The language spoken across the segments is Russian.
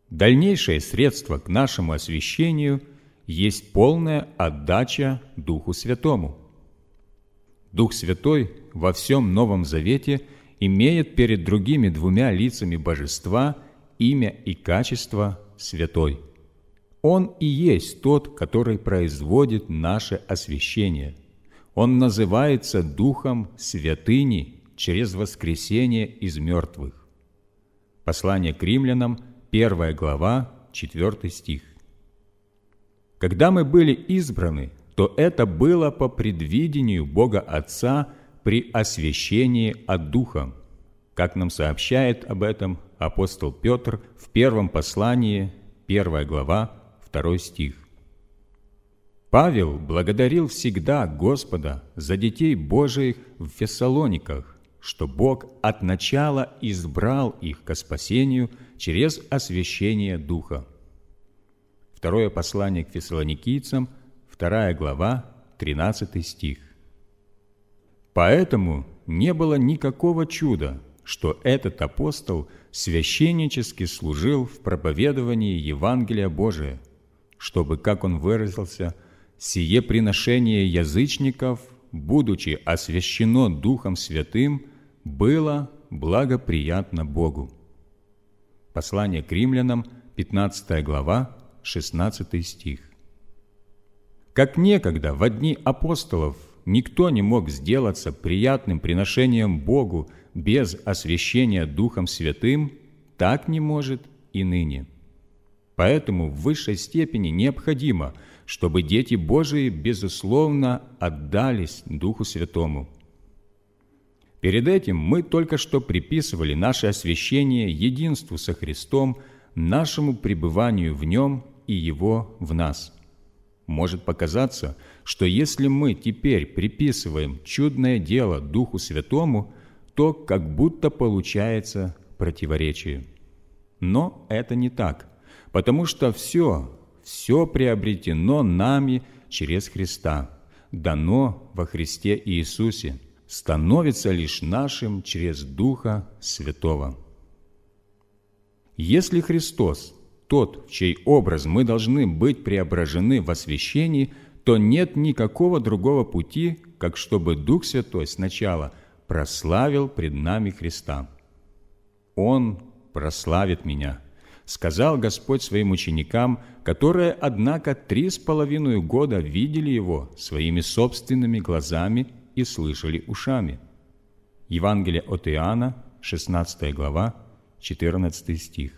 Дальнейшее средство к нашему освящению есть полная отдача Духу Святому. Дух Святой во всем Новом Завете имеет перед другими двумя лицами Божества имя и качество Святой. Он и есть тот, который производит наше освящение. Он называется Духом Святыни через воскресение из мертвых. Послание к Римлянам, 1 глава, 4 стих. Когда мы были избраны, то это было по предвидению Бога Отца при освящении от Духа, как нам сообщает об этом апостол Петр в первом послании, 1 глава, 2 стих. Павел благодарил всегда Господа за детей Божиих в Фессалониках, что Бог от начала избрал их ко спасению через освящение Духа. Второе послание к Фессалоникийцам, 2 глава, 13 стих. Поэтому не было никакого чуда, что этот апостол священнически служил в проповедовании Евангелия Божия, чтобы, как он выразился, «сие приношение язычников, будучи освящено Духом Святым, было благоприятно Богу». Послание к Римлянам, 15 глава, 16 стих. Как некогда во дни апостолов никто не мог сделаться приятным приношением Богу без освящения Духом Святым, так не может и ныне. Поэтому в высшей степени необходимо, чтобы дети Божии, безусловно, отдались Духу Святому. Перед этим мы только что приписывали наше освящение единству со Христом, нашему пребыванию в Нем и Его в нас. Может показаться, что если мы теперь приписываем чудное дело Духу Святому, то как будто получается противоречие. Но это не так, потому что все приобретено нами через Христа, дано во Христе Иисусе, становится лишь нашим через Духа Святого. Если Христос – тот, в чей образ мы должны быть преображены в освящении, то нет никакого другого пути, как чтобы Дух Святой сначала прославил пред нами Христа. «Он прославит меня», – сказал Господь своим ученикам, которые, однако, 3,5 года видели Его своими собственными глазами и слышали ушами. Евангелие от Иоанна, 16 глава, 14 стих.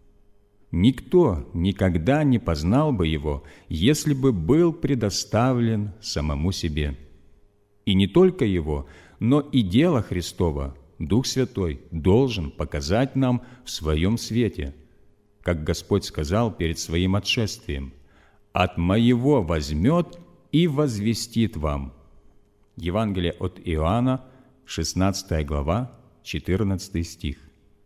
Никто никогда не познал бы Его, если бы был предоставлен самому себе. И не только Его, но и дело Христово Дух Святой должен показать нам в Своем свете, как Господь сказал перед Своим отшествием: «От Моего возьмет и возвестит вам». Евангелие от Иоанна, 16 глава, 14 стих.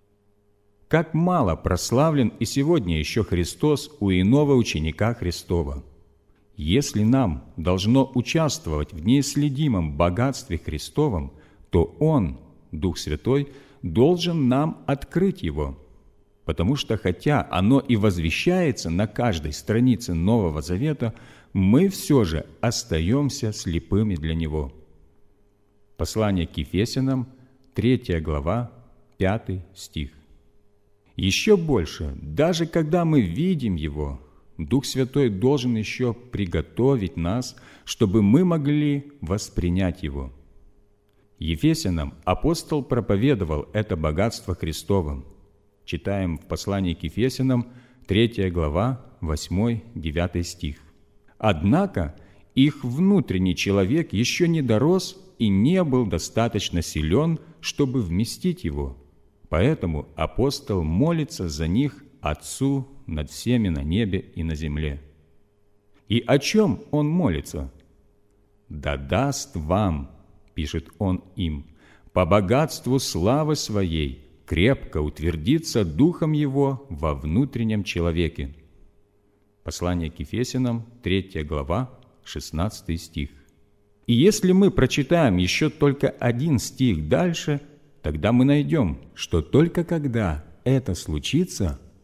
Как мало прославлен и сегодня еще Христос у иного ученика Христова. Если нам должно участвовать в неисследимом богатстве Христовом, то Он, Дух Святой, должен нам открыть его, потому что хотя оно и возвещается на каждой странице Нового Завета, мы все же остаемся слепыми для него. Послание к Ефесянам, 3 глава, 5 стих. Еще больше, даже когда мы видим Его, Дух Святой должен еще приготовить нас, чтобы мы могли воспринять Его. Ефесянам апостол проповедовал это богатство Христово. Читаем в послании к Ефесянам, 3 глава, 8-9 стих. «Однако их внутренний человек еще не дорос и не был достаточно силен, чтобы вместить его. Поэтому апостол молится за них Отцу над всеми на небе и на земле». И о чем он молится? «Да даст вам, — пишет он им, — по богатству славы Своей крепко утвердиться Духом Его во внутреннем человеке». Послание к Ефесянам, 3 глава, 16 стих. И если мы прочитаем еще только один стих дальше, тогда мы найдем, что только когда это случится,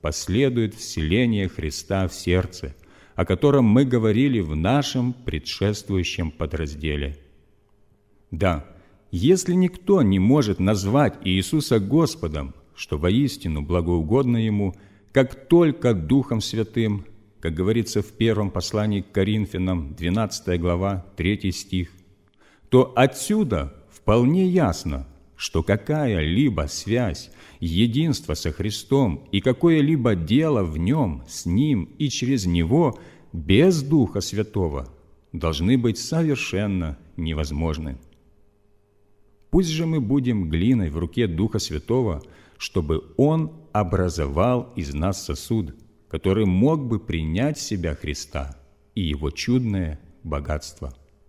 последует вселение Христа в сердце, о котором мы говорили в нашем предшествующем подразделе. Да, если никто не может назвать Иисуса Господом, что воистину благоугодно Ему, как только Духом Святым, как говорится в первом послании к Коринфянам, 12 глава, 3 стих, то отсюда вполне ясно, что какая-либо связь, единство со Христом и какое-либо дело в Нем, с Ним и через Него без Духа Святого должны быть совершенно невозможны. Пусть же мы будем глиной в руке Духа Святого, чтобы Он образовал из нас сосуд, который мог бы принять в себя Христа и Его чудное богатство.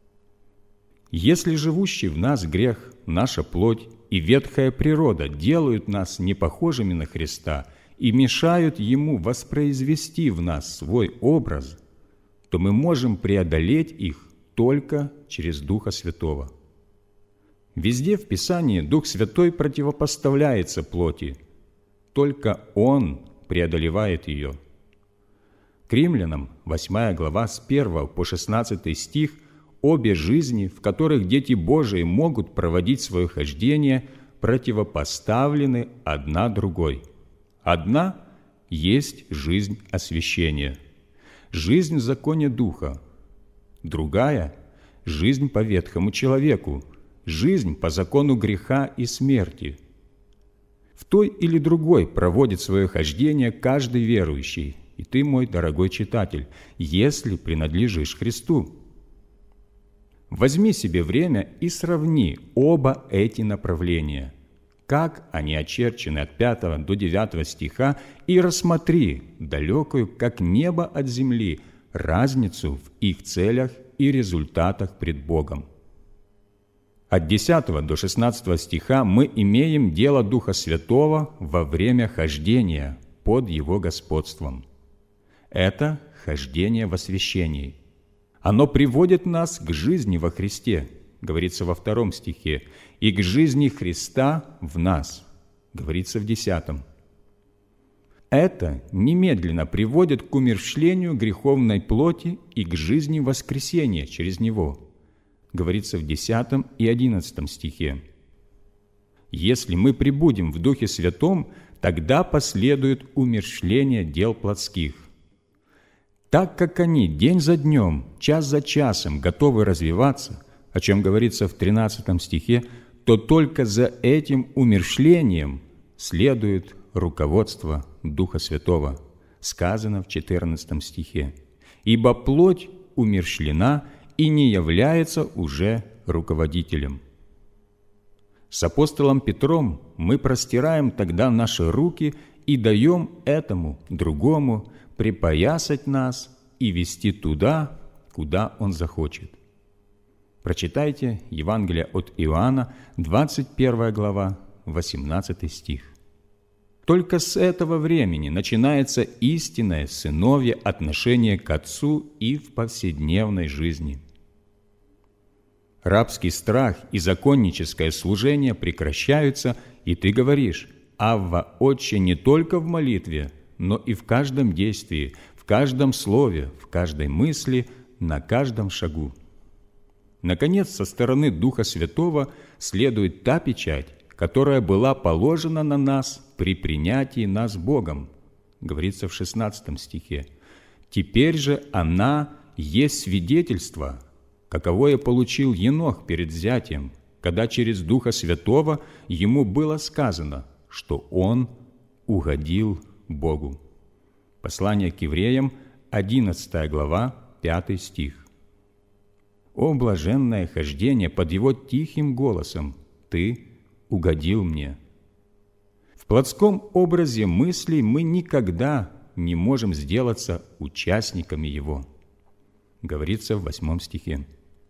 Если живущий в нас грех, наша плоть и ветхая природа делают нас непохожими на Христа и мешают Ему воспроизвести в нас свой образ, то мы можем преодолеть их только через Духа Святого. Везде в Писании Дух Святой противопоставляется плоти, только Он преодолевает ее. К Римлянам, 8 глава, с 1 по 16 стих, обе жизни, в которых дети Божии могут проводить свое хождение, противопоставлены одна другой. Одна есть жизнь освящения, жизнь в законе Духа. Другая – жизнь по ветхому человеку, жизнь по закону греха и смерти. В той или другой проводит свое хождение каждый верующий, и ты, мой дорогой читатель, если принадлежишь Христу. Возьми себе время и сравни оба эти направления, как они очерчены от 5 до 9 стиха, и рассмотри далекую, как небо от земли, разницу в их целях и результатах пред Богом. От 10 до 16 стиха мы имеем дело Духа Святого во время хождения под Его господством. Это хождение в освящении. Оно приводит нас к жизни во Христе, говорится во 2 стихе, и к жизни Христа в нас, говорится в 10. Это немедленно приводит к умерщвлению греховной плоти и к жизни воскресения через Него, говорится в 10 и 11 стихе. Если мы пребудем в Духе Святом, тогда последует умерщвление дел плотских. Так как они день за днем, час за часом готовы развиваться, о чем говорится в 13 стихе, то только за этим умерщвлением следует руководство Духа Святого, сказано в 14 стихе. «Ибо плоть умерщвлена и не является уже руководителем». С апостолом Петром мы простираем тогда наши руки и даем этому, другому, припоясать нас и вести туда, куда он захочет. Прочитайте Евангелие от Иоанна, 21 глава, 18 стих. Только с этого времени начинается истинное сыновье отношение к Отцу и в повседневной жизни. Рабский страх и законническое служение прекращаются, и ты говоришь: «Авва, Отче», не только в молитве, но и в каждом действии, в каждом слове, в каждой мысли, на каждом шагу. Наконец, со стороны Духа Святого следует та печать, которая была положена на нас при принятии нас Богом, говорится в 16 стихе. «Теперь же она есть свидетельство, каковое получил Енох перед взятием, когда через Духа Святого ему было сказано, что он угодил Богу». Послание к евреям, 11 глава, 5 стих. «О блаженное хождение под Его тихим голосом! Ты угодил мне». В плотском образе мыслей мы никогда не можем сделаться участниками его, говорится в 8 стихе.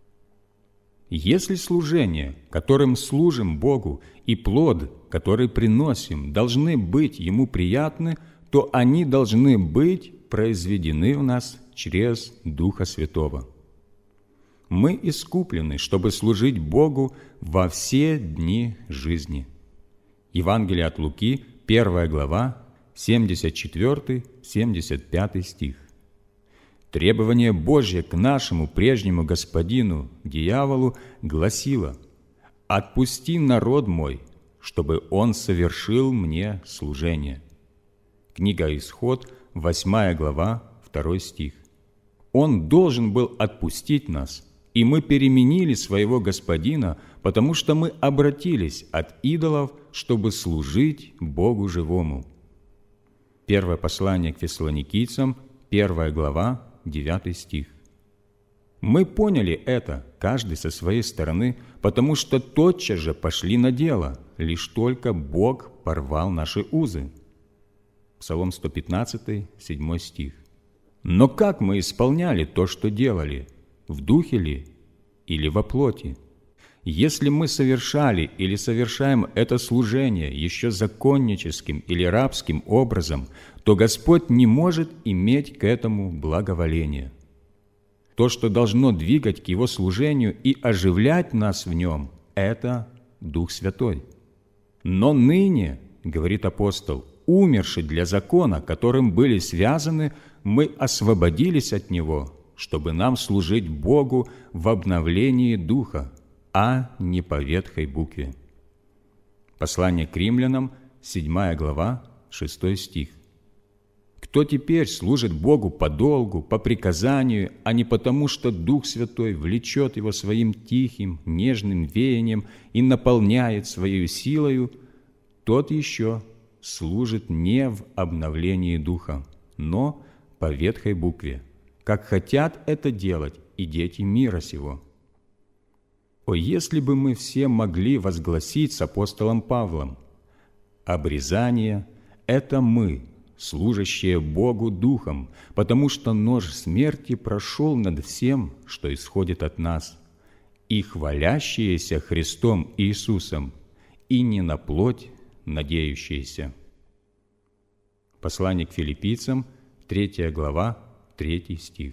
Если служение, которым служим Богу, и плод, который приносим, должны быть Ему приятны, то они должны быть произведены в нас через Духа Святого. Мы искуплены, чтобы служить Богу во все дни жизни. Евангелие от Луки, 1 глава, 74-75 стих. Требование Божье к нашему прежнему господину, дьяволу, гласило: «Отпусти народ мой, чтобы он совершил мне служение». Книга Исход, 8 глава, 2 стих. Он должен был отпустить нас, и мы переменили своего господина, потому что мы обратились от идолов, чтобы служить Богу живому. Первое послание к Фессалоникийцам, 1 глава, 9 стих. Мы поняли это, каждый со своей стороны, потому что тотчас же пошли на дело, лишь только Бог порвал наши узы. Псалом 115, 7 стих. Но как мы исполняли то, что делали? В духе ли или во плоти? Если мы совершали или совершаем это служение еще законническим или рабским образом, то Господь не может иметь к этому благоволения. То, что должно двигать к Его служению и оживлять нас в нем, это Дух Святой. Но ныне, говорит апостол, умерши для закона, которым были связаны, мы освободились от него, чтобы нам служить Богу в обновлении Духа, а не по ветхой букве. Послание к римлянам, 7 глава, 6 стих. Кто теперь служит Богу по долгу, по приказанию, а не потому, что Дух Святой влечет его своим тихим, нежным веянием и наполняет своей силою, тот еще служит не в обновлении Духа, но по ветхой букве, как хотят это делать и дети мира сего. О, если бы мы все могли возгласить с апостолом Павлом: «Обрезание – это мы, служащие Богу Духом, потому что нож смерти прошел над всем, что исходит от нас, и хвалящиеся Христом Иисусом, и не на плоть надеющиеся». Послание к Филиппийцам, 3 глава, 3 стих.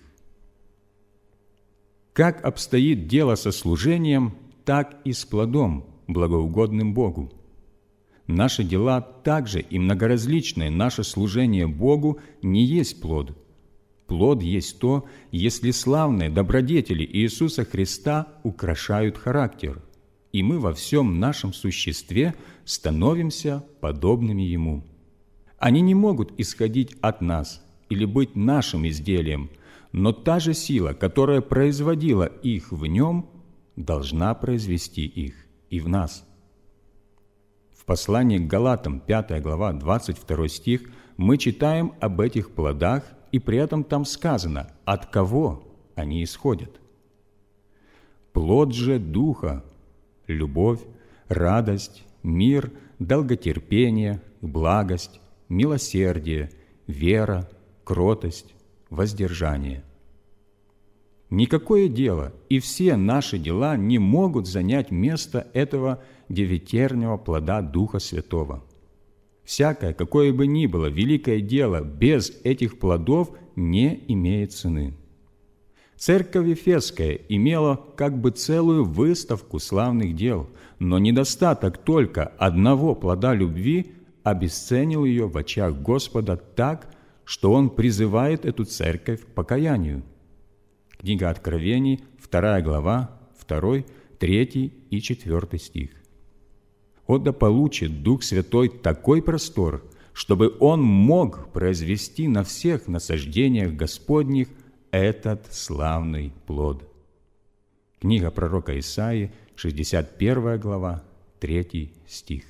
Как обстоит дело со служением, так и с плодом, благоугодным Богу. Наши дела также и многоразличные, наше служение Богу не есть плод. Плод есть то, если славные добродетели Иисуса Христа украшают характер, и мы во всем нашем существе становимся подобными Ему. Они не могут исходить от нас или быть нашим изделием, но та же сила, которая производила их в Нем, должна произвести их и в нас. В послании к Галатам, 5 глава, 22 стих, мы читаем об этих плодах, и при этом там сказано, от кого они исходят. Плод же Духа – любовь, радость, мир, долготерпение, благость, милосердие, вера, кротость, воздержание. Никакое дело и все наши дела не могут занять место этого девятернего плода Духа Святого. Всякое, какое бы ни было великое дело, без этих плодов не имеет цены. Церковь Ефесская имела как бы целую выставку славных дел, но недостаток только одного плода любви обесценил ее в очах Господа так, что Он призывает эту церковь к покаянию. Книга Откровений, 2 глава, 2, 3 и 4 стих. «О, да получит Дух Святой такой простор, чтобы Он мог произвести на всех насаждениях Господних этот славный плод». Книга пророка Исаии, 61 глава, 3 стих.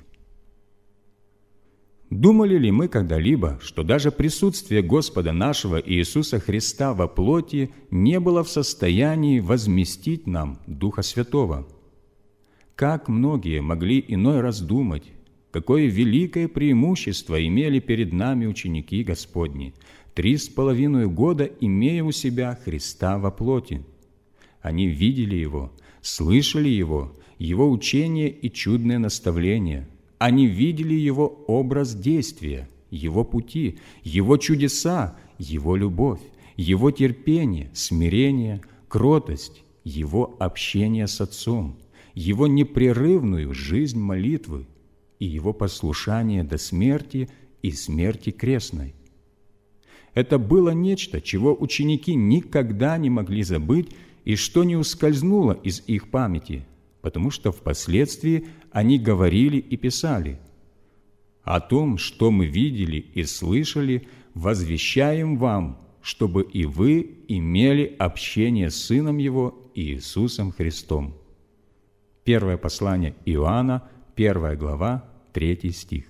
Думали ли мы когда-либо, что даже присутствие Господа нашего Иисуса Христа во плоти не было в состоянии возместить нам Духа Святого? Как многие могли иной раз думать, какое великое преимущество имели перед нами ученики Господни, 3,5 года имея у себя Христа во плоти. Они видели Его, слышали Его учение и чудные наставления. Они видели Его образ действия, Его пути, Его чудеса, Его любовь, Его терпение, смирение, кротость, Его общение с Отцом, Его непрерывную жизнь молитвы и Его послушание до смерти и смерти крестной. Это было нечто, чего ученики никогда не могли забыть и что не ускользнуло из их памяти, потому что впоследствии они говорили и писали: «О том, что мы видели и слышали, возвещаем вам, чтобы и вы имели общение с Сыном Его Иисусом Христом». Первое послание Иоанна, 1 глава, 3 стих.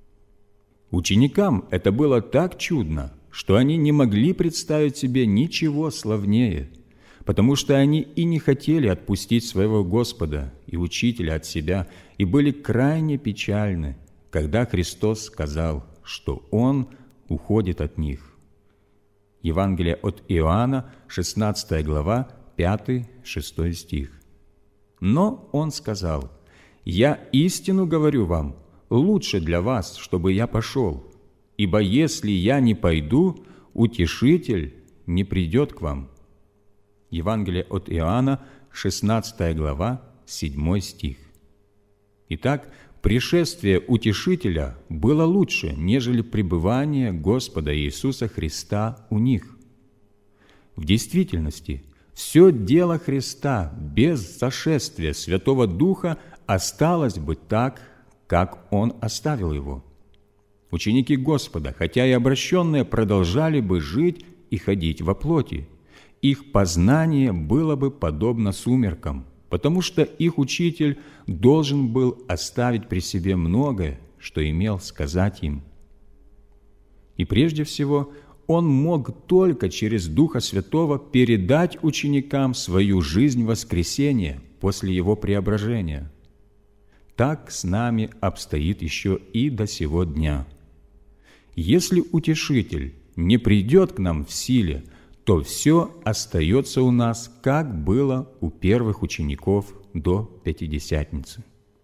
Ученикам это было так чудно, что они не могли представить себе ничего славнее, потому что они и не хотели отпустить своего Господа и Учителя от себя, и были крайне печальны, когда Христос сказал, что Он уходит от них. Евангелие от Иоанна, 16 глава, 5-6 стих. Но Он сказал: «Я истину говорю вам, лучше для вас, чтобы я пошел, ибо если я не пойду, Утешитель не придет к вам». Евангелие от Иоанна, 16 глава, 7 стих. Итак, пришествие Утешителя было лучше, нежели пребывание Господа Иисуса Христа у них. В действительности, все дело Христа без сошествия Святого Духа осталось бы так, как Он оставил его. Ученики Господа, хотя и обращенные, продолжали бы жить и ходить во плоти. Их познание было бы подобно сумеркам, потому что их Учитель должен был оставить при себе многое, что имел сказать им. И прежде всего, Он мог только через Духа Святого передать ученикам свою жизнь воскресения после Его преображения. Так с нами обстоит еще и до сего дня. Если Утешитель не придет к нам в силе, то все остается у нас, как было у первых учеников до Пятидесятницы.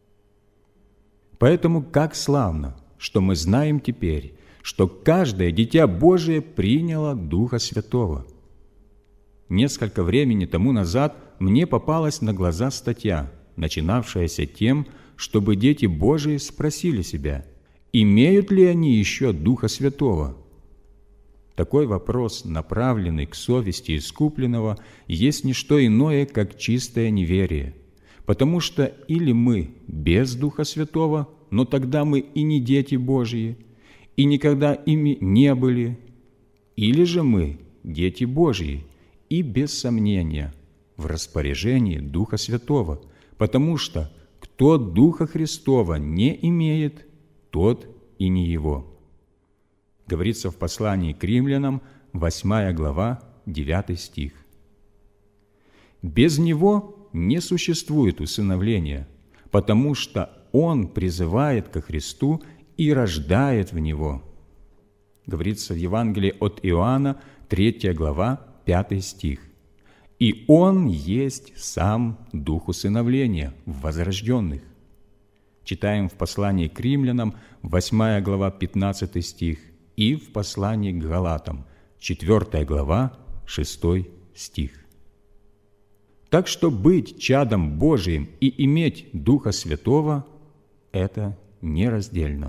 Поэтому как славно, что мы знаем теперь, что каждое дитя Божие приняло Духа Святого. Несколько времени тому назад мне попалась на глаза статья, начинавшаяся тем, чтобы дети Божии спросили себя, имеют ли они еще Духа Святого. Такой вопрос, направленный к совести искупленного, есть не что иное, как чистое неверие, потому что или мы без Духа Святого, но тогда мы и не дети Божьи, и никогда ими не были, или же мы дети Божьи и без сомнения в распоряжении Духа Святого, потому что кто Духа Христова не имеет, тот и не его. Говорится в послании к римлянам, 8 глава, 9 стих. Без Него не существует усыновления, потому что Он призывает ко Христу и рождает в Него. Говорится в Евангелии от Иоанна, 3 глава, 5 стих. «И Он есть сам Дух усыновления в возрожденных». Читаем в послании к римлянам, 8 глава, 15 стих, и в послании к Галатам, 4 глава, 6 стих. Так что быть чадом Божиим и иметь Духа Святого – это нераздельно.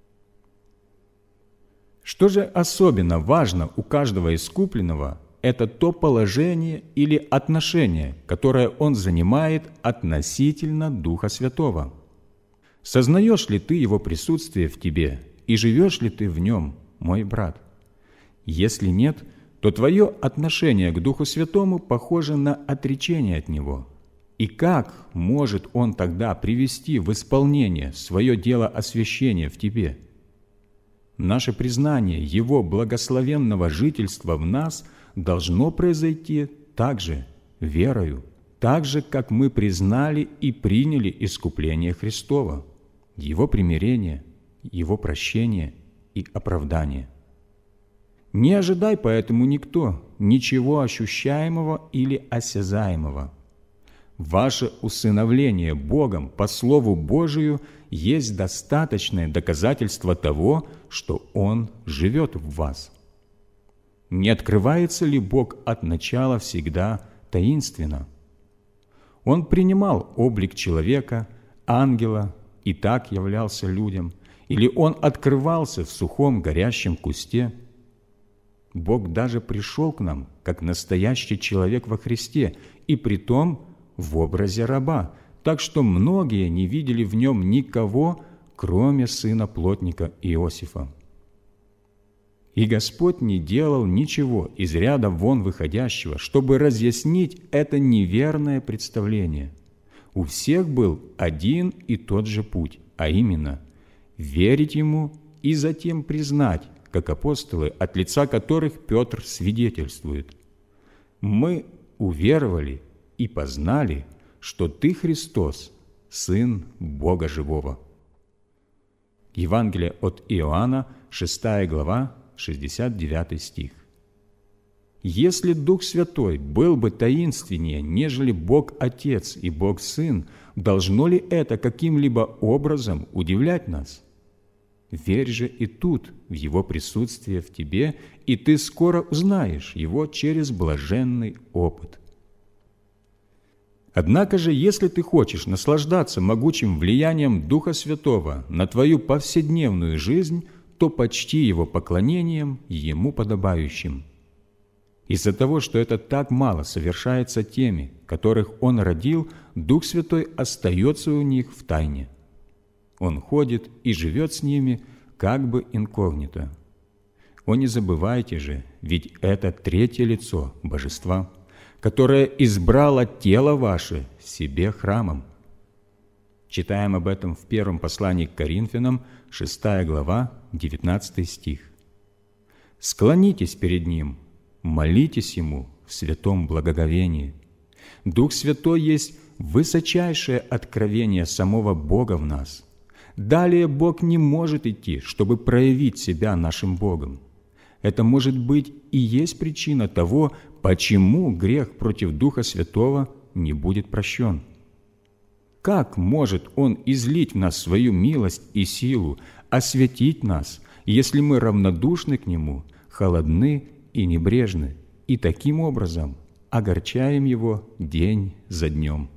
Что же особенно важно у каждого искупленного – это то положение или отношение, которое он занимает относительно Духа Святого. Сознаешь ли ты Его присутствие в тебе и живешь ли ты в Нем, мой брат? Если нет, то твое отношение к Духу Святому похоже на отречение от Него. И как может Он тогда привести в исполнение свое дело освящения в тебе? Наше признание Его благословенного жительства в нас должно произойти также верою, так же, как мы признали и приняли искупление Христово, Его примирение, Его прощение и оправдание. Не ожидай поэтому никто ничего ощущаемого или осязаемого. Ваше усыновление Богом по Слову Божию есть достаточное доказательство того, что Он живет в вас. Не открывается ли Бог от начала всегда таинственно? Он принимал облик человека, ангела, и так являлся людям, Или Он открывался в сухом горящем кусте? Бог даже пришел к нам, как настоящий человек во Христе, и притом в образе раба, так что многие не видели в Нем никого, кроме сына плотника Иосифа. И Господь не делал ничего из ряда вон выходящего, чтобы разъяснить это неверное представление. У всех был один и тот же путь, а именно верить Ему и затем признать, как апостолы, от лица которых Петр свидетельствует: «Мы уверовали и познали, что Ты, Христос, Сын Бога Живого». Евангелие от Иоанна, 6 глава, 69 стих. Если Дух Святой был бы таинственнее, нежели Бог Отец и Бог Сын, должно ли это каким-либо образом удивлять нас? Верь же и тут в Его присутствие в тебе, и ты скоро узнаешь Его через блаженный опыт. Однако же, если ты хочешь наслаждаться могучим влиянием Духа Святого на твою повседневную жизнь, то почти Его поклонением Ему подобающим. Из-за того, что это так мало совершается теми, которых Он родил, Дух Святой остается у них в тайне. Он ходит и живет с ними как бы инкогнито. О, не забывайте же, ведь это третье лицо Божества, которое избрало тело ваше себе храмом. Читаем об этом в первом послании к Коринфянам, 6 глава, 19 стих. «Склонитесь перед Ним, молитесь Ему в святом благоговении. Дух Святой есть высочайшее откровение самого Бога в нас. Далее Бог не может идти, чтобы проявить себя нашим Богом. Это может быть и есть причина того, почему грех против Духа Святого не будет прощен. Как может Он излить в нас свою милость и силу, осветить нас, если мы равнодушны к Нему, холодны и небрежны, и таким образом огорчаем Его день за днем?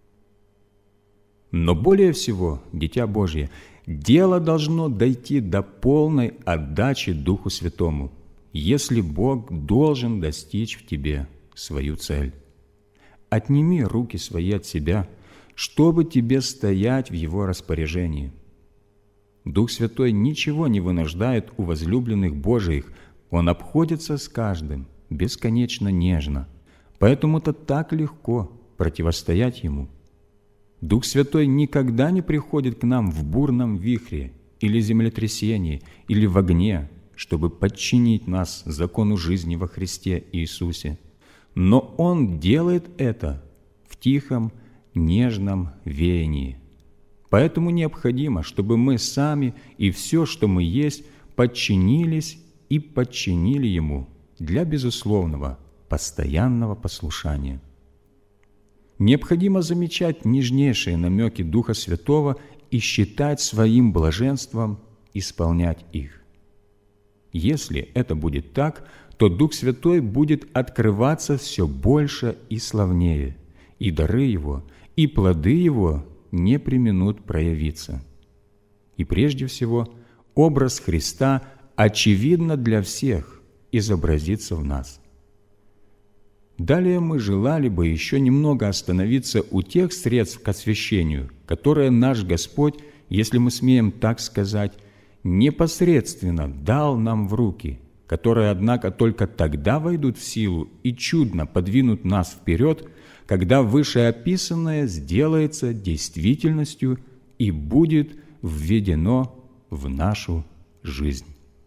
Но более всего, Дитя Божье, дело должно дойти до полной отдачи Духу Святому, если Бог должен достичь в тебе свою цель. Отними руки свои от себя, чтобы тебе стоять в Его распоряжении. Дух Святой ничего не вынуждает у возлюбленных Божиих, Он обходится с каждым бесконечно нежно, поэтому-то так легко противостоять Ему. Дух Святой никогда не приходит к нам в бурном вихре или землетрясении, или в огне, чтобы подчинить нас закону жизни во Христе Иисусе. Но Он делает это в тихом, нежном веянии. Поэтому необходимо, чтобы мы сами и все, что мы есть, подчинились и подчинили Ему для безусловного, постоянного послушания. Необходимо замечать нежнейшие намеки Духа Святого и считать своим блаженством исполнять их. Если это будет так, то Дух Святой будет открываться все больше и славнее, и дары Его, и плоды Его не преминут проявиться. И прежде всего, образ Христа очевидно для всех изобразится в нас. Далее мы желали бы еще немного остановиться у тех средств к освящению, которые наш Господь, если мы смеем так сказать, непосредственно дал нам в руки, которые, однако, только тогда войдут в силу и чудно подвинут нас вперед, когда вышеописанное сделается действительностью и будет введено в нашу жизнь.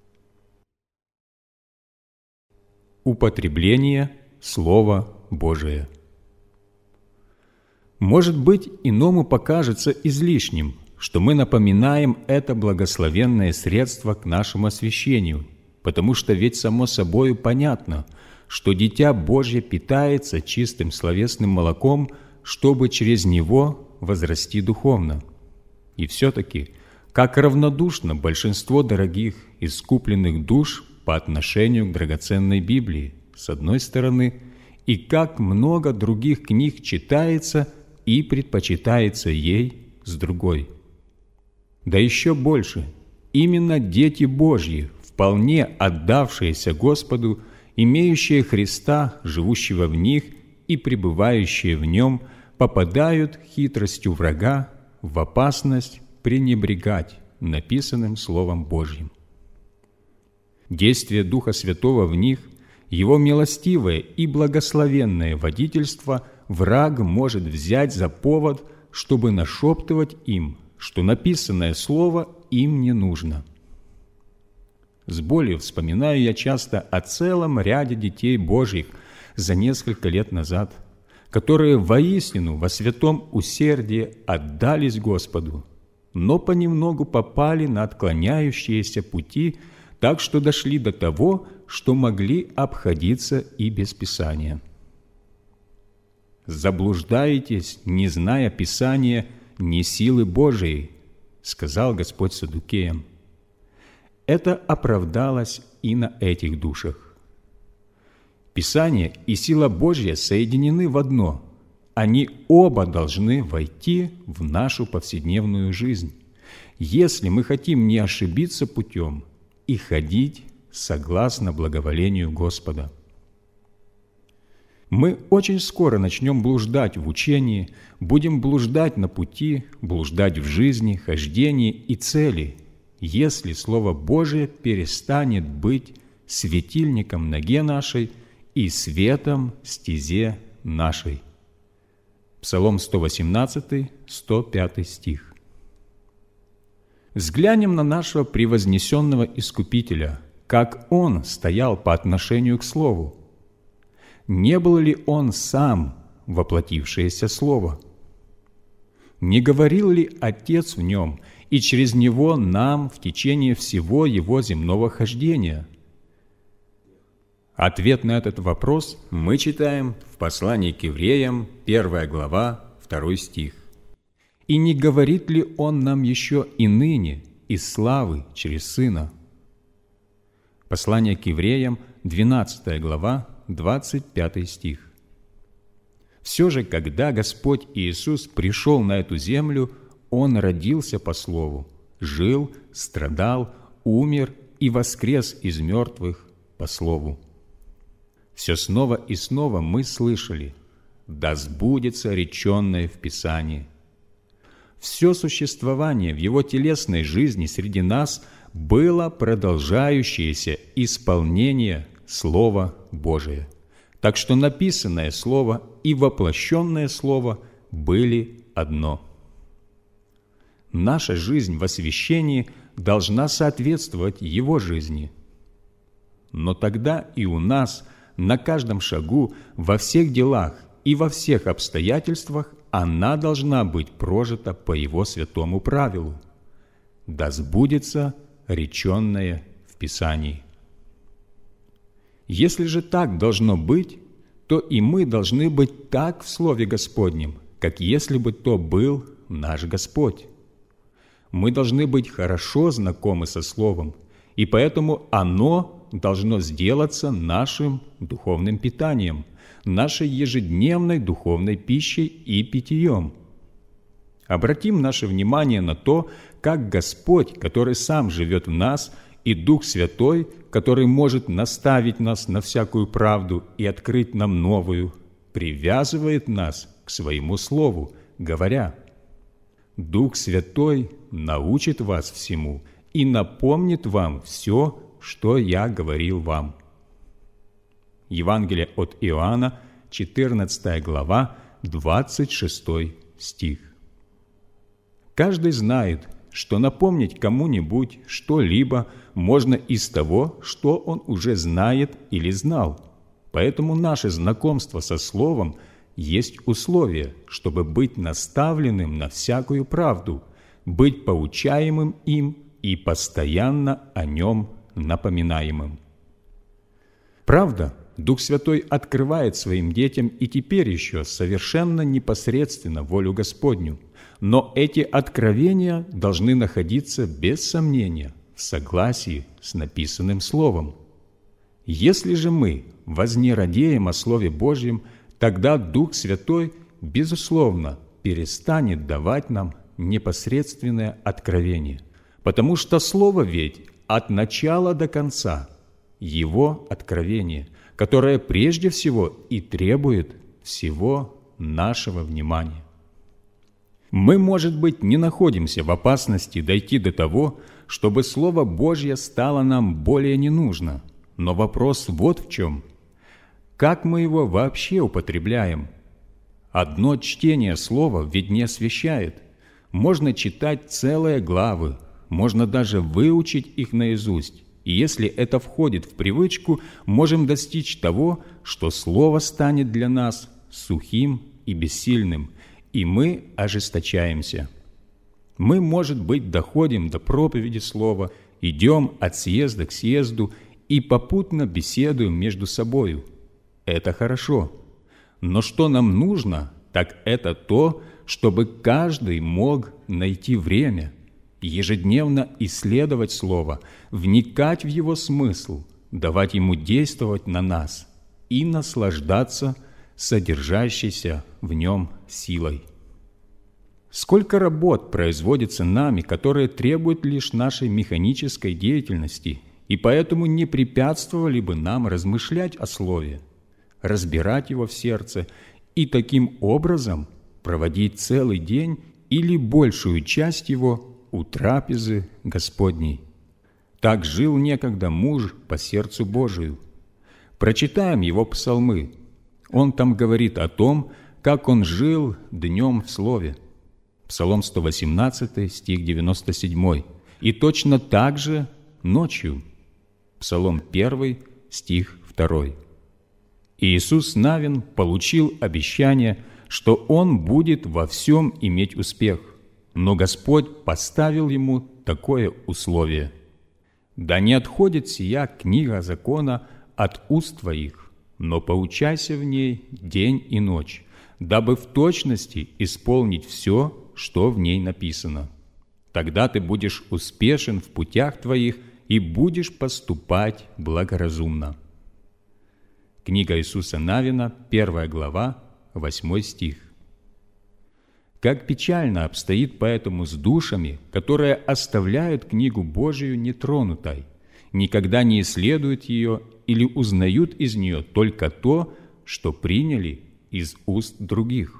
Употребление Слова Божия. Может быть, иному покажется излишним, что мы напоминаем это благословенное средство к нашему освящению, потому что ведь само собою понятно, что Дитя Божье питается чистым словесным молоком, чтобы через него возрасти духовно. И все-таки, как равнодушно большинство дорогих искупленных душ по отношению к драгоценной Библии, с одной стороны, и как много других книг читается и предпочитается ей с другой. Да еще больше, именно дети Божьи, вполне отдавшиеся Господу, имеющие Христа, живущего в них и пребывающие в Нем, попадают хитростью врага в опасность пренебрегать написанным Словом Божьим. Действие Духа Святого в них, Его милостивое и благословенное водительство враг может взять за повод, чтобы нашептывать им, что написанное Слово им не нужно. С болью вспоминаю я часто о целом ряде детей Божьих за несколько лет назад, которые воистину во святом усердии отдались Господу, но понемногу попали на отклоняющиеся пути, так что дошли до того, что могли обходиться и без Писания. «Заблуждаетесь, не зная Писания, ни силы Божией», сказал Господь саддукеям. Это оправдалось и на этих душах. Писание и сила Божья соединены в одно. Они оба должны войти в нашу повседневную жизнь, если мы хотим не ошибиться путем и ходить согласно благоволению Господа. Мы очень скоро начнем блуждать в учении, будем блуждать на пути, блуждать в жизни, хождении и цели, если Слово Божие перестанет быть светильником ноге нашей и светом стезе нашей. Псалом 118, 105 стих. Взглянем на нашего превознесенного Искупителя, как Он стоял по отношению к Слову. Не был ли Он сам воплотившееся Слово? Не говорил ли Отец в Нем и через Него нам в течение всего Его земного хождения? Ответ на этот вопрос мы читаем в послании к Евреям, 1 глава, 2 стих. «И не говорит ли Он нам еще и ныне из славы через Сына?» Послание к Евреям, 12 глава, 25 стих. Все же, когда Господь Иисус пришел на эту землю, Он родился по Слову, жил, страдал, умер и воскрес из мертвых по Слову. Все снова и снова мы слышали: «Да сбудется реченное в Писании». Все существование в Его телесной жизни среди нас было продолжающееся исполнение Слова Божия. Так что написанное Слово и воплощенное Слово были одно. Наша жизнь в освящении должна соответствовать Его жизни. Но тогда и у нас на каждом шагу, во всех делах и во всех обстоятельствах она должна быть прожита по Его святому правилу: «Да сбудется реченное в Писании». Если же так должно быть, то и мы должны быть так в Слове Господнем, как если бы то был наш Господь. Мы должны быть хорошо знакомы со Словом, и поэтому оно должно сделаться нашим духовным питанием, нашей ежедневной духовной пищей и питьем. Обратим наше внимание на то, как Господь, который сам живет в нас, и Дух Святой, который может наставить нас на всякую правду и открыть нам новую, привязывает нас к Своему Слову, говоря: «Дух Святой научит вас всему и напомнит вам все, что я говорил вам». Евангелие от Иоанна, 14 глава, 26 стих. Каждый знает, что напомнить кому-нибудь что-либо можно из того, что он уже знает или знал. Поэтому наше знакомство со Словом есть условие, чтобы быть наставленным на всякую правду, быть поучаемым им и постоянно о нем напоминаемым. Правда, Дух Святой открывает своим детям и теперь еще совершенно непосредственно волю Господню, но эти откровения должны находиться без сомнения в согласии с написанным Словом. Если же мы вознерадеем о Слове Божьем, тогда Дух Святой, безусловно, перестанет давать нам непосредственное откровение, Потому что Слово ведь от начала до конца Его откровение, которое прежде всего и требует всего нашего внимания. Мы, может быть, не находимся в опасности дойти до того, чтобы Слово Божье стало нам более не нужно, но вопрос вот в чем. Как мы его вообще употребляем? Одно чтение Слова ведь не освящает. Можно читать целые главы, можно даже выучить их наизусть. И если это входит в привычку, можем достичь того, что Слово станет для нас сухим и бессильным, и мы ожесточаемся. Мы, может быть, доходим до проповеди Слова, идем от съезда к съезду и попутно беседуем между собою. Это хорошо. Но что нам нужно, так это то, чтобы каждый мог найти время, ежедневно исследовать Слово, вникать в его смысл, давать ему действовать на нас и наслаждаться содержащейся в нем силой. Сколько работ производится нами, которые требуют лишь нашей механической деятельности, и поэтому не препятствовали бы нам размышлять о Слове, разбирать его в сердце и таким образом проводить целый день или большую часть его у трапезы Господней. Так жил некогда муж по сердцу Божию. Прочитаем его псалмы. Он там говорит о том, как он жил днем в Слове. Псалом 118, стих 97. И точно так же ночью. Псалом 1, стих 2. Иисус Навин получил обещание, что он будет во всем иметь успех, но Господь поставил ему такое условие: «Да не отходит сия книга закона от уст твоих, но поучайся в ней день и ночь, дабы в точности исполнить все, что в ней написано. Тогда ты будешь успешен в путях твоих и будешь поступать благоразумно». Книга Иисуса Навина, 1 глава, 8 стих. Как печально обстоит поэтому с душами, которые оставляют книгу Божию нетронутой, никогда не исследуют ее или узнают из нее только то, что приняли из уст других.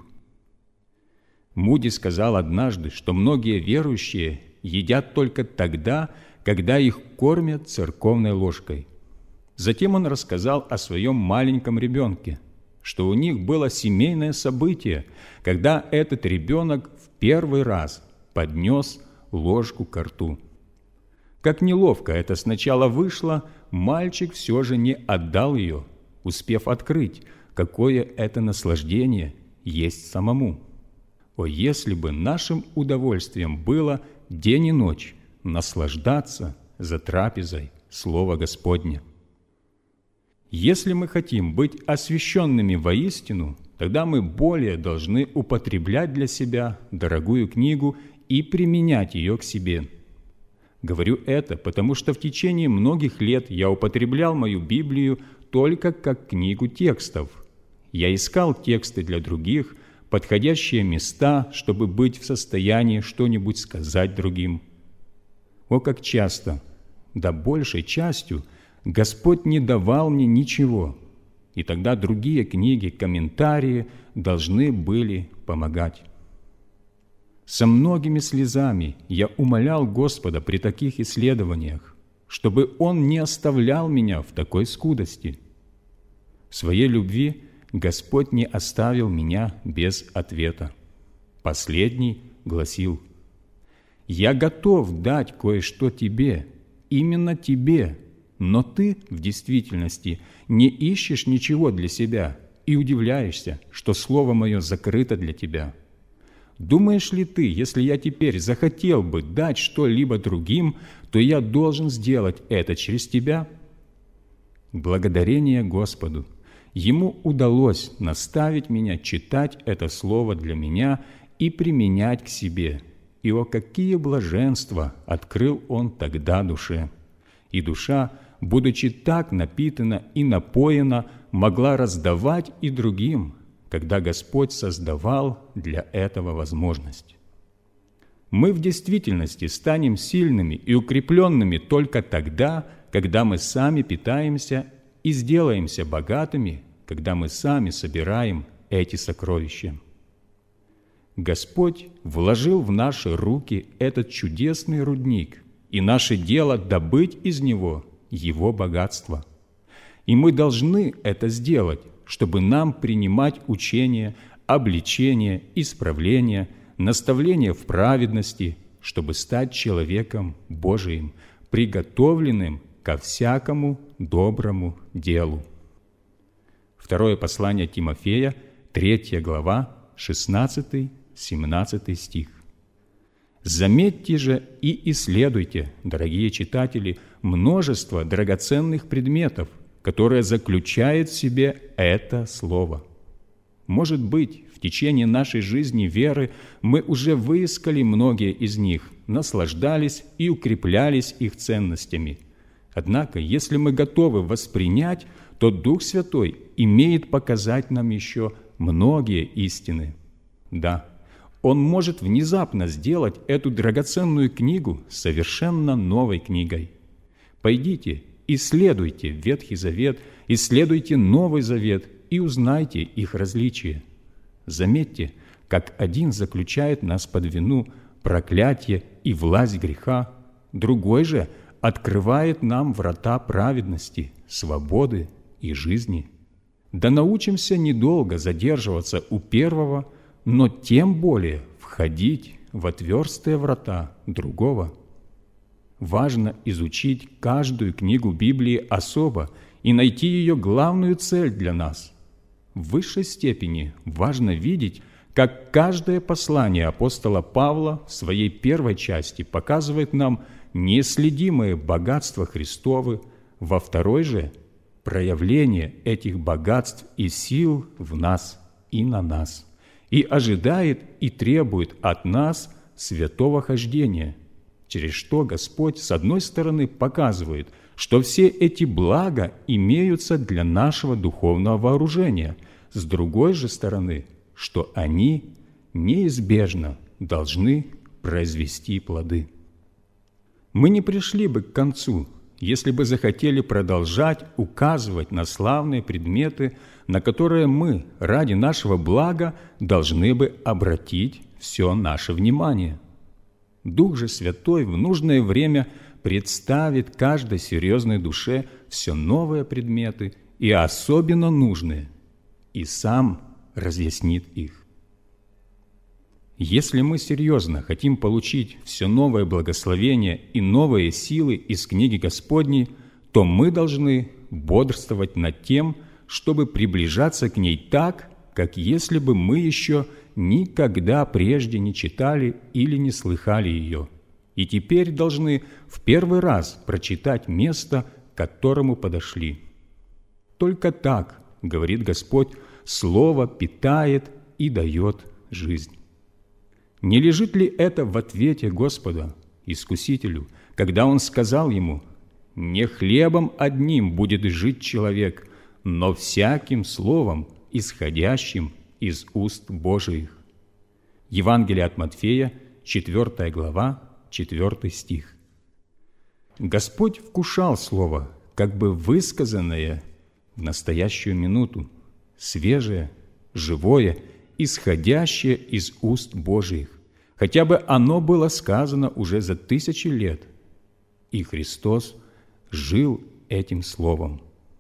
Муди сказал однажды, что многие верующие едят только тогда, когда их кормят церковной ложкой. Затем он рассказал о своем маленьком ребенке, что у них было семейное событие, когда этот ребенок в первый раз поднес ложку ко рту. Как неловко это сначала вышло, мальчик все же не отдал ее, успев открыть, какое это наслаждение есть самому. О, если бы нашим удовольствием было день и ночь наслаждаться за трапезой Слова Господня! Если мы хотим быть освященными воистину, тогда мы более должны употреблять для себя дорогую книгу и применять ее к себе. Говорю это, потому что в течение многих лет я употреблял мою Библию только как книгу текстов. Я искал тексты для других, подходящие места, чтобы быть в состоянии что-нибудь сказать другим. О, как часто, да большей частью, Господь не давал мне ничего, и тогда другие книги, комментарии должны были помогать. Со многими слезами я умолял Господа при таких исследованиях, чтобы Он не оставлял меня в такой скудости. В своей любви Господь не оставил меня без ответа. Последний гласил: «Я готов дать кое-что тебе, именно тебе, но ты в действительности не ищешь ничего для себя и удивляешься, что Слово Мое закрыто для тебя. Думаешь ли ты, если я теперь захотел бы дать что-либо другим, то я должен сделать это через тебя?» Благодарение Господу! Ему удалось наставить меня читать это Слово для меня и применять к себе. И о какие блаженства открыл Он тогда душе! И душа, будучи так напитана и напоена, могла раздавать и другим, когда Господь создавал для этого возможность. Мы в действительности станем сильными и укрепленными только тогда, когда мы сами питаемся, и сделаемся богатыми, когда мы сами собираем эти сокровища. Господь вложил в наши руки этот чудесный рудник, и наше дело добыть из него Его богатство. И мы должны это сделать, чтобы нам принимать учение, обличение, исправление, наставление в праведности, чтобы стать человеком Божиим, приготовленным ко всякому доброму делу. Второе послание Тимофея, 3 глава, 16-17 стих. Заметьте же и исследуйте, дорогие читатели, множество драгоценных предметов, которые заключает в себе это слово. Может быть, в течение нашей жизни веры мы уже выискали многие из них, наслаждались и укреплялись их ценностями. Однако, если мы готовы воспринять, то Дух Святой имеет показать нам еще многие истины. Да, Он может внезапно сделать эту драгоценную книгу совершенно новой книгой. Пойдите, исследуйте Ветхий Завет, исследуйте Новый Завет и узнайте их различия. Заметьте, как один заключает нас под вину, проклятие и власть греха, другой же открывает нам врата праведности, свободы и жизни. Да научимся недолго задерживаться у первого, но тем более входить в отверстые врата другого. Важно изучить каждую книгу Библии особо и найти ее главную цель для нас. В высшей степени важно видеть, как каждое послание апостола Павла в своей первой части показывает нам неисследимое богатство Христовы, во второй же – проявление этих богатств и сил в нас и на нас, и ожидает и требует от нас святого хождения, через что Господь, с одной стороны, показывает, что все эти блага имеются для нашего духовного вооружения, с другой же стороны, что они неизбежно должны произвести плоды. Мы не пришли бы к концу, если бы захотели продолжать указывать на славные предметы, на которые мы ради нашего блага должны бы обратить все наше внимание. Дух же Святой в нужное время представит каждой серьезной душе все новые предметы и особенно нужные, и сам разъяснит их. Если мы серьезно хотим получить все новое благословение и новые силы из книги Господней, то мы должны бодрствовать над тем, чтобы приближаться к ней так, как если бы мы еще никогда прежде не читали или не слыхали ее, и теперь должны в первый раз прочитать место, к которому подошли. Только так, говорит Господь, Слово питает и дает жизнь. Не лежит ли это в ответе Господа, Искусителю, когда Он сказал ему: «Не хлебом одним будет жить человек, но всяким словом, исходящим из уст Божиих». Евангелие от Матфея, 4 глава, 4 стих. Господь вкушал Слово, как бы высказанное в настоящую минуту, свежее, живое, исходящее из уст Божиих, хотя бы оно было сказано уже за 1000 лет, и Христос жил этим Словом.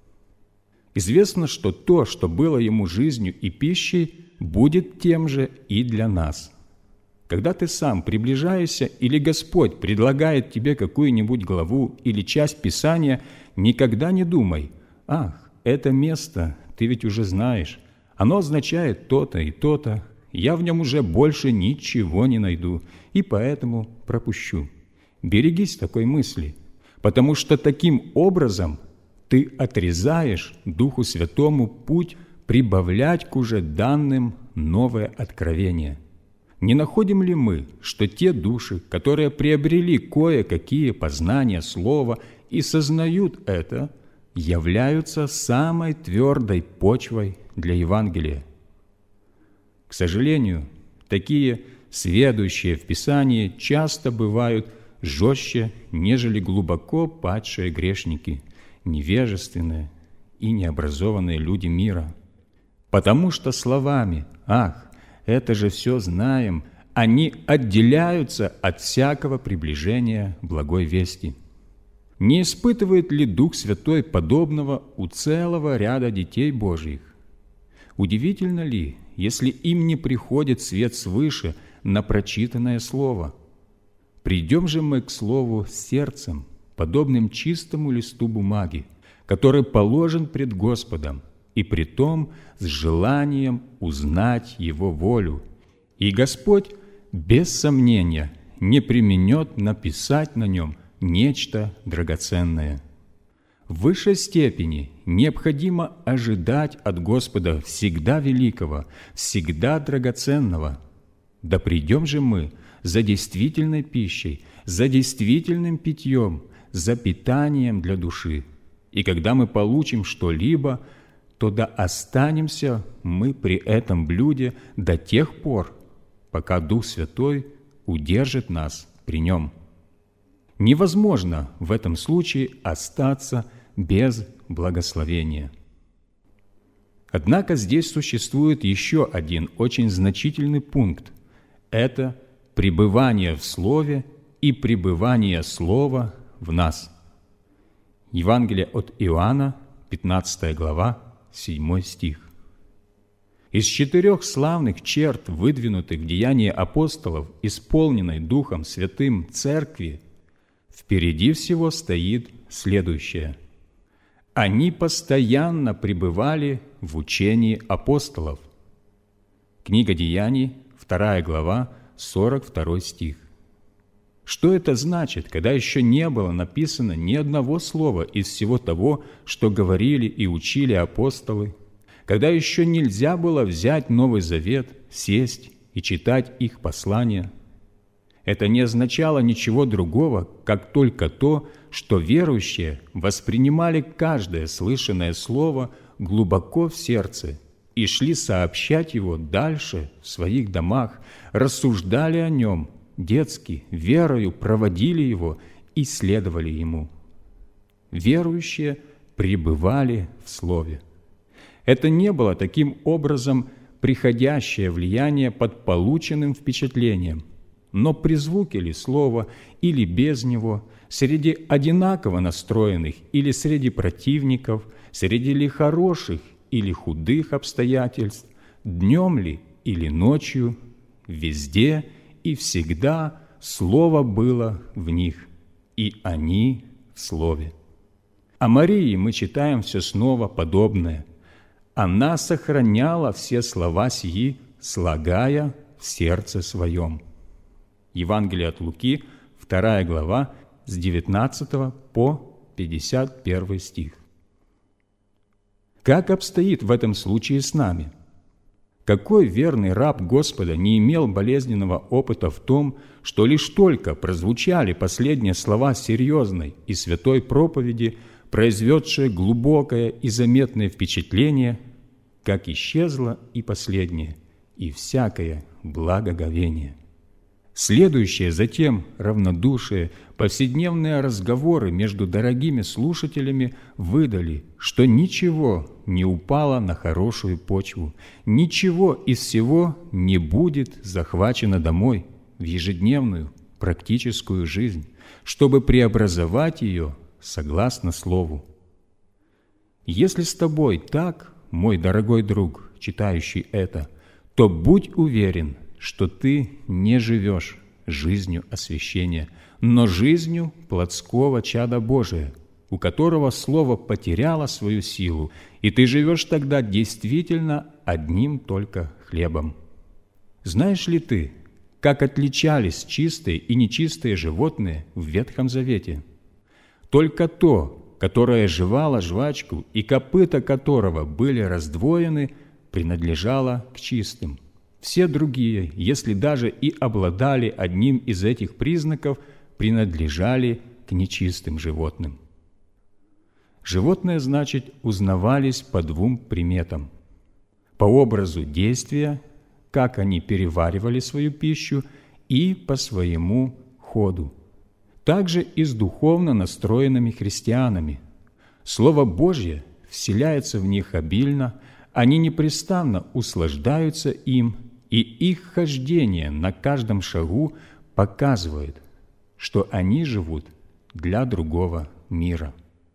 Известно, что то, что было Ему жизнью и пищей, будет тем же и для нас. Когда ты сам приближаешься или Господь предлагает тебе какую-нибудь главу или часть Писания, никогда не думай: «Ах, это место ты ведь уже знаешь, оно означает то-то и то-то, я в нем уже больше ничего не найду, и поэтому пропущу». Берегись такой мысли, потому что таким образом ты отрезаешь Духу Святому путь прибавлять к уже данным новое откровение. Не находим ли мы, что те души, которые приобрели кое-какие познания Слова и сознают это, являются самой твердой почвой для Евангелия? К сожалению, такие сведущие в Писании, часто бывают жестче, нежели глубоко падшие грешники, невежественные и необразованные люди мира. Потому что словами «Ах, это же все знаем», они отделяются от всякого приближения благой вести. Не испытывает ли Дух Святой подобного у целого ряда детей Божьих? Удивительно ли, если им не приходит свет свыше на прочитанное Слово? Придем же мы к Слову сердцем, подобным чистому листу бумаги, который положен пред Господом, и притом с желанием узнать Его волю. И Господь, без сомнения, не преминет написать на нем нечто драгоценное. В высшей степени необходимо ожидать от Господа всегда великого, всегда драгоценного. Да придем же мы за действительной пищей, за действительным питьем, за питанием для души. И когда мы получим что-либо, то да останемся мы при этом блюде до тех пор, пока Дух Святой удержит нас при нем. Невозможно в этом случае остаться без благословения. Однако здесь существует еще один очень значительный пункт. Это пребывание в Слове и пребывание Слова в нас. Евангелие от Иоанна, 15 глава, 7 стих. Из 4 славных черт, выдвинутых в Деянии апостолов, исполненной Духом Святым Церкви, впереди всего стоит следующее. Они постоянно пребывали в учении апостолов. Книга Деяний, 2 глава, 42 стих. Что это значит, когда еще не было написано ни одного слова из всего того, что говорили и учили апостолы, когда еще нельзя было взять Новый Завет, сесть и читать их послания? Это не означало ничего другого, как только то, что верующие воспринимали каждое слышанное слово глубоко в сердце и шли сообщать его дальше в своих домах, рассуждали о нем, детски, верою проводили его и следовали ему. Верующие пребывали в Слове. Это не было таким образом приходящее влияние под полученным впечатлением, но при звуке ли слова или без него, среди одинаково настроенных или среди противников, среди ли хороших или худых обстоятельств, днем ли или ночью, везде и всегда Слово было в них, и они в Слове. О Марии мы читаем все снова подобное. Она сохраняла все слова сии, слагая в сердце своем. Евангелие от Луки, 2 глава, с 19 по 51 стих. Как обстоит в этом случае с нами? Какой верный раб Господа не имел болезненного опыта в том, что лишь только прозвучали последние слова серьезной и святой проповеди, произведшие глубокое и заметное впечатление, как исчезло и последнее, и всякое благоговение. Следующее затем равнодушие, повседневные разговоры между дорогими слушателями выдали, что ничего не упало на хорошую почву, ничего из всего не будет захвачено домой в ежедневную практическую жизнь, чтобы преобразовать ее согласно Слову. Если с тобой так, мой дорогой друг, читающий это, то будь уверен, что ты не живешь жизнью освящения, но жизнью плотского чада Божия, у которого Слово потеряло свою силу, и ты живешь тогда действительно одним только хлебом. Знаешь ли ты, как отличались чистые и нечистые животные в Ветхом Завете? Только то, которое жевало жвачку и копыта которого были раздвоены, принадлежало к чистым. Все другие, если даже и обладали одним из этих признаков, принадлежали к нечистым животным. Животные, значит, узнавались по двум приметам. По образу действия, как они переваривали свою пищу, и по своему ходу. Также и с духовно настроенными христианами. Слово Божье вселяется в них обильно, они непрестанно услаждаются им, и их хождение на каждом шагу показывает, что они живут для другого мира.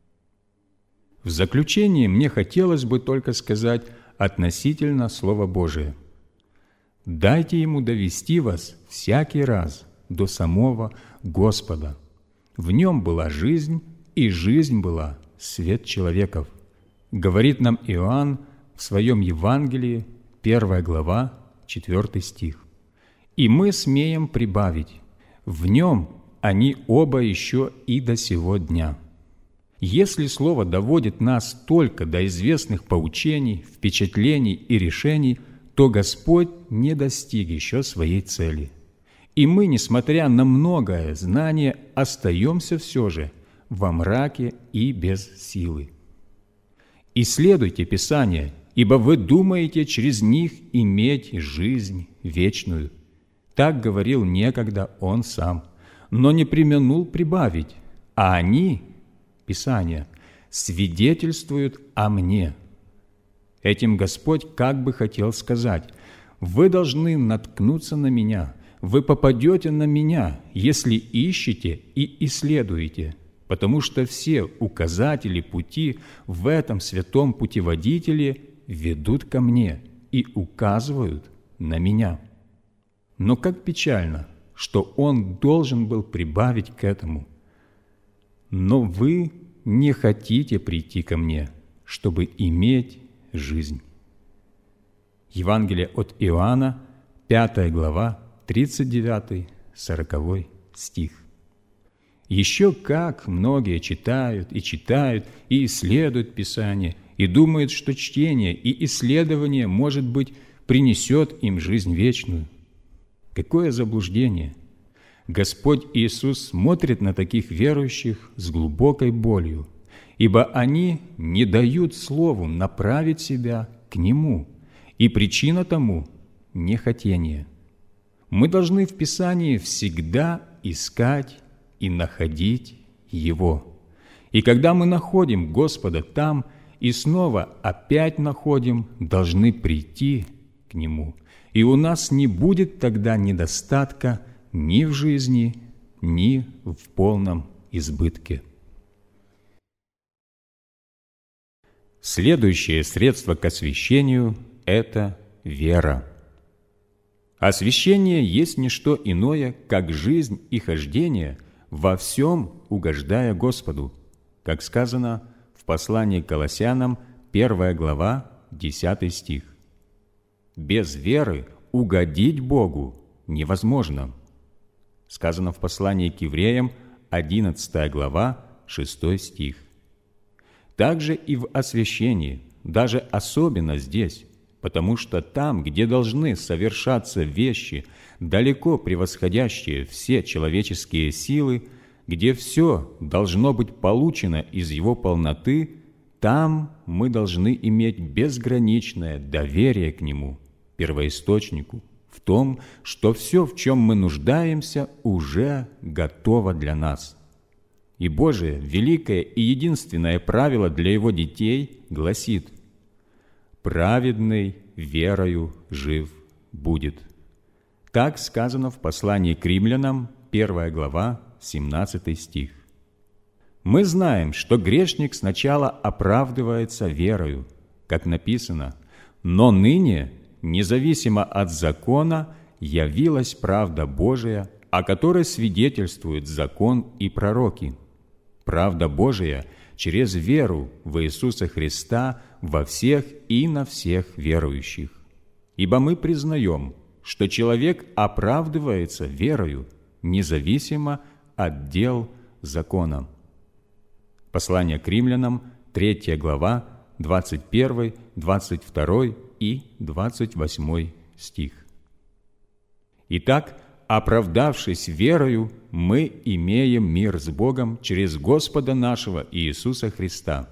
В заключение мне хотелось бы только сказать относительно Слова Божия. Дайте Ему довести вас всякий раз до самого Господа. В Нем была жизнь, и жизнь была свет человеков. Говорит нам Иоанн в своем Евангелии, 1 глава, 4 стих. И мы смеем прибавить, в Нем они оба еще и до сего дня. Если Слово доводит нас только до известных поучений, впечатлений и решений, то Господь не достиг еще своей цели. И мы, несмотря на многое знание, остаемся все же во мраке и без силы. Исследуйте Писания, ибо вы думаете через них иметь жизнь вечную. Так говорил некогда Он сам, но не преминул прибавить, а они, Писания, свидетельствуют о мне. Этим Господь как бы хотел сказать: вы должны наткнуться на меня, вы попадете на меня, если ищете и исследуете, потому что все указатели пути в этом святом путеводителе ведут ко мне и указывают на меня. Но как печально, что Он должен был прибавить к этому. Но вы не хотите прийти ко мне, чтобы иметь жизнь. Евангелие от Иоанна, 5 глава, 39-40 стих. Еще как многие читают, и исследуют Писание, и думают, что чтение и исследование, может быть, принесет им жизнь вечную. Какое заблуждение! Господь Иисус смотрит на таких верующих с глубокой болью, ибо они не дают Слову направить себя к Нему, и причина тому – нехотение. Мы должны в Писании всегда искать и находить Его. И когда мы находим Господа там и снова опять находим, должны прийти к Нему. И у нас не будет тогда недостатка ни в жизни, ни в полном избытке. Следующее средство к освящению – это вера. Освящение есть не что иное, как жизнь и хождение, во всем угождая Господу, как сказано в послании к Колоссянам, 1 глава, 10 стих. Без веры угодить Богу невозможно. Сказано в послании к Евреям, 11 глава, 6 стих. Также и в освящении, даже особенно здесь, потому что там, где должны совершаться вещи, далеко превосходящие все человеческие силы, где все должно быть получено из Его полноты, там мы должны иметь безграничное доверие к Нему, первоисточнику, в том, что все, в чем мы нуждаемся, уже готово для нас. И Божие великое и единственное правило для Его детей гласит: «Праведный верою жив будет». Так сказано в послании к Римлянам, 1 глава, 17 стих. Мы знаем, что грешник сначала оправдывается верою, как написано: «Но ныне, независимо от закона, явилась правда Божия, о которой свидетельствуют закон и пророки. Правда Божия через веру в Иисуса Христа во всех и на всех верующих. Ибо мы признаем, что человек оправдывается верою, независимо от дел закона». Послание к Римлянам, 3 глава, 21, 22 и 28 стих. Итак, оправдавшись верою, мы имеем мир с Богом через Господа нашего Иисуса Христа.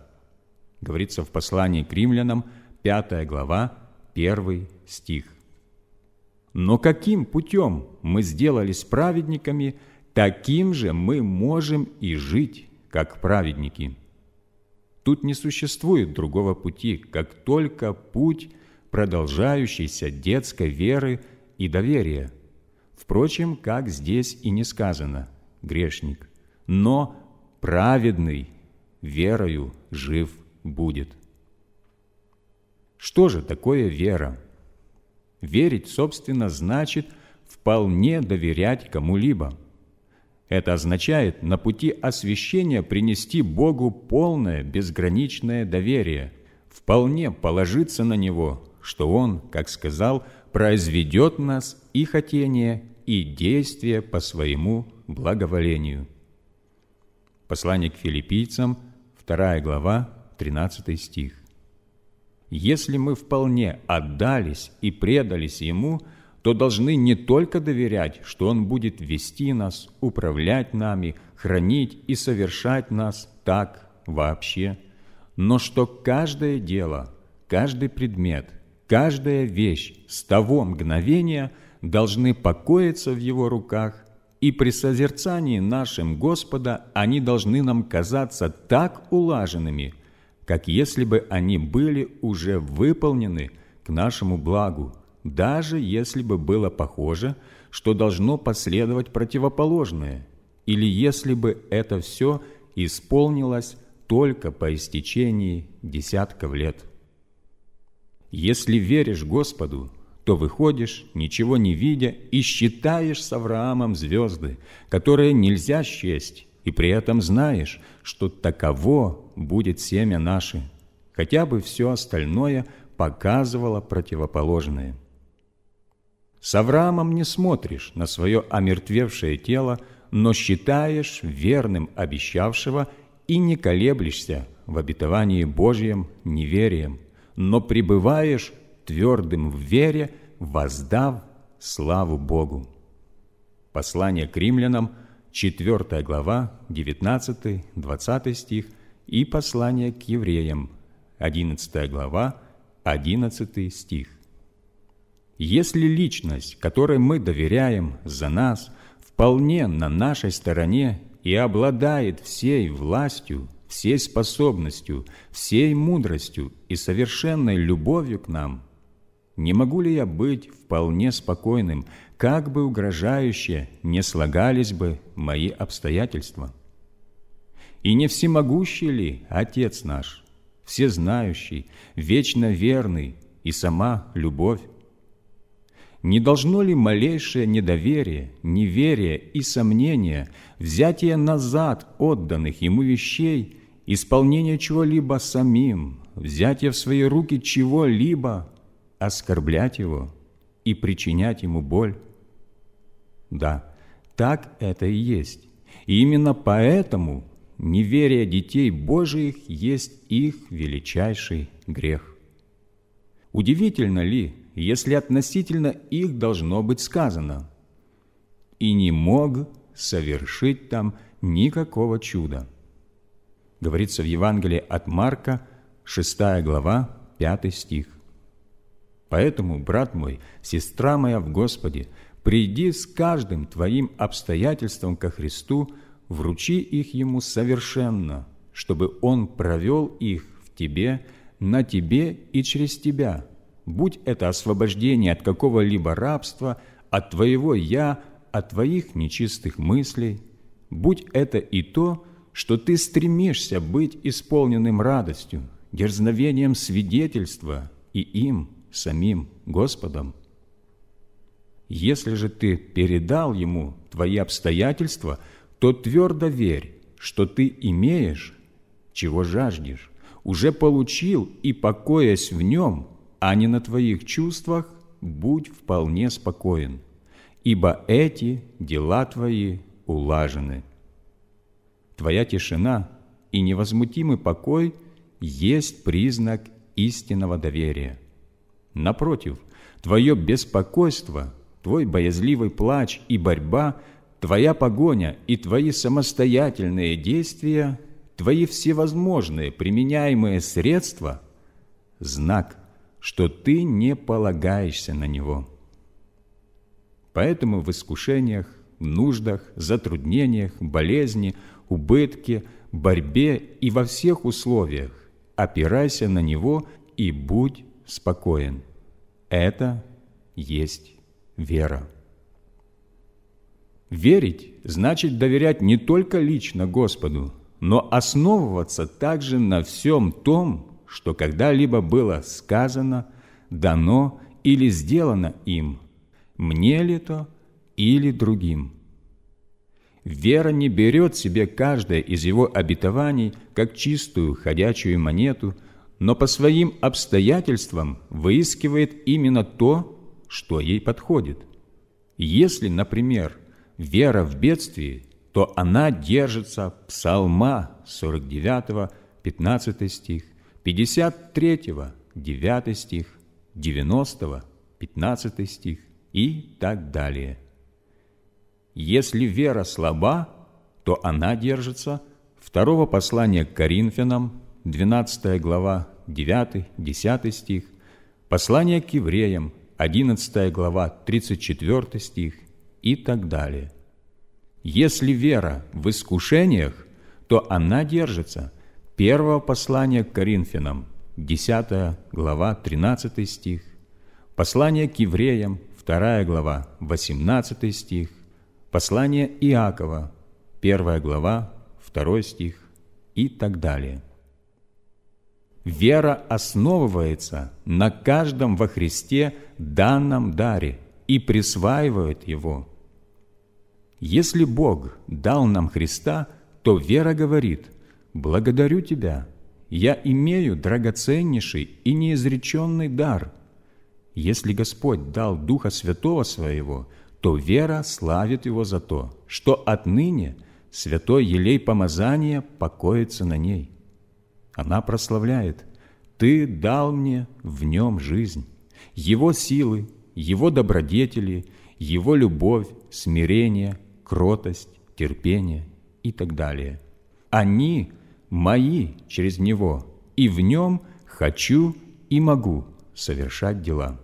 Говорится в послании к Римлянам, 5 глава, 1 стих. Но каким путем мы сделались праведниками, таким же мы можем и жить, как праведники. Тут не существует другого пути, как только путь продолжающейся детской веры и доверия. Впрочем, как здесь и не сказано, грешник, но праведный верою жив будет. Что же такое вера? Верить, собственно, значит вполне доверять кому-либо. Это означает на пути освящения принести Богу полное, безграничное доверие, вполне положиться на Него, что Он, как сказал, произведет нас и хотение, и действие по своему благоволению. Послание к Филиппийцам, 2 глава, 13 стих. Если мы вполне отдались и предались Ему, то должны не только доверять, что Он будет вести нас, управлять нами, хранить и совершать нас так вообще, но что каждое дело, каждый предмет, каждая вещь с того мгновения должны покоиться в Его руках, и при созерцании нашим Господа они должны нам казаться так улаженными, как если бы они были уже выполнены к нашему благу, даже если бы было похоже, что должно последовать противоположное, или если бы это все исполнилось только по истечении десятков лет. Если веришь Господу, то выходишь, ничего не видя, и считаешь с Авраамом звезды, которые нельзя счесть, и при этом знаешь, что таково будет семя наше, хотя бы все остальное показывало противоположное. С Авраамом не смотришь на свое омертвевшее тело, но считаешь верным обещавшего и не колеблешься в обетовании Божьем неверием, но пребываешь твердым в вере, воздав славу Богу. Послание к римлянам, 4 глава, 19-20 стих, и послание к евреям, 11 глава, 11 стих. Если личность, которой мы доверяем за нас, вполне на нашей стороне и обладает всей властью, всей способностью, всей мудростью и совершенной любовью к нам, не могу ли я быть вполне спокойным, как бы угрожающе не слагались бы мои обстоятельства? И не всемогущий ли Отец наш, всезнающий, вечно верный и сама любовь? Не должно ли малейшее недоверие, неверие и сомнение, взятие назад отданных Ему вещей, исполнение чего-либо самим, взятие в свои руки чего-либо, оскорблять Его и причинять Ему боль? Да, так это и есть. И именно поэтому неверие детей Божиих есть их величайший грех. Удивительно ли, если относительно их должно быть сказано: «И не мог совершить там никакого чуда». Говорится в Евангелии от Марка, 6 глава, 5 стих. Поэтому, брат мой, сестра моя в Господе, приди с каждым твоим обстоятельством ко Христу, вручи их Ему совершенно, чтобы Он провел их в тебе, на тебе и через тебя. Будь это освобождение от какого-либо рабства, от твоего «я», от твоих нечистых мыслей, будь это и то, что ты стремишься быть исполненным радостью, дерзновением свидетельства и им, самим Господом. Если же ты передал Ему твои обстоятельства, то твердо верь, что ты имеешь, чего жаждешь, уже получил и, покоясь в Нем, а не на твоих чувствах, будь вполне спокоен, ибо эти дела твои улажены. Твоя тишина и невозмутимый покой есть признак истинного доверия. Напротив, твое беспокойство, твой боязливый плач и борьба, твоя погоня и твои самостоятельные действия, твои всевозможные применяемые средства – знак, что ты не полагаешься на Него. Поэтому в искушениях, нуждах, затруднениях, болезни, убытке, борьбе и во всех условиях опирайся на Него и будь спокоен. Это есть вера. Верить значит доверять не только лично Господу, но основываться также на всем том, что когда-либо было сказано, дано или сделано им, мне ли то или другим. Вера не берет себе каждое из Его обетований как чистую ходячую монету, но по своим обстоятельствам выискивает именно то, что ей подходит. Если, например, вера в бедствии, то она держится Псалма 49, 15 стих, 53, 9 стих, 90, 15 стих и так далее. Если вера слаба, то она держится 2 послания к Коринфянам, 12 глава, 9-10 стих, послание к евреям, 11 глава, 34 стих и так далее. Если вера в искушениях, то она держится 1 послание к Коринфянам, 10 глава, 13 стих, послание к евреям, 2 глава, 18 стих, послание Иакова, 1 глава, 2 стих и так далее. Вера основывается на каждом во Христе данном даре и присваивает его. Если Бог дал нам Христа, то вера говорит: «Благодарю Тебя, я имею драгоценнейший и неизреченный дар». Если Господь дал Духа Святого Своего, то вера славит Его за то, что отныне святой елей помазания покоится на ней. Она прославляет: «Ты дал мне в нем жизнь». Его силы, Его добродетели, Его любовь, смирение, кротость, терпение и так далее. Они мои через Него, и в Нем хочу и могу совершать дела.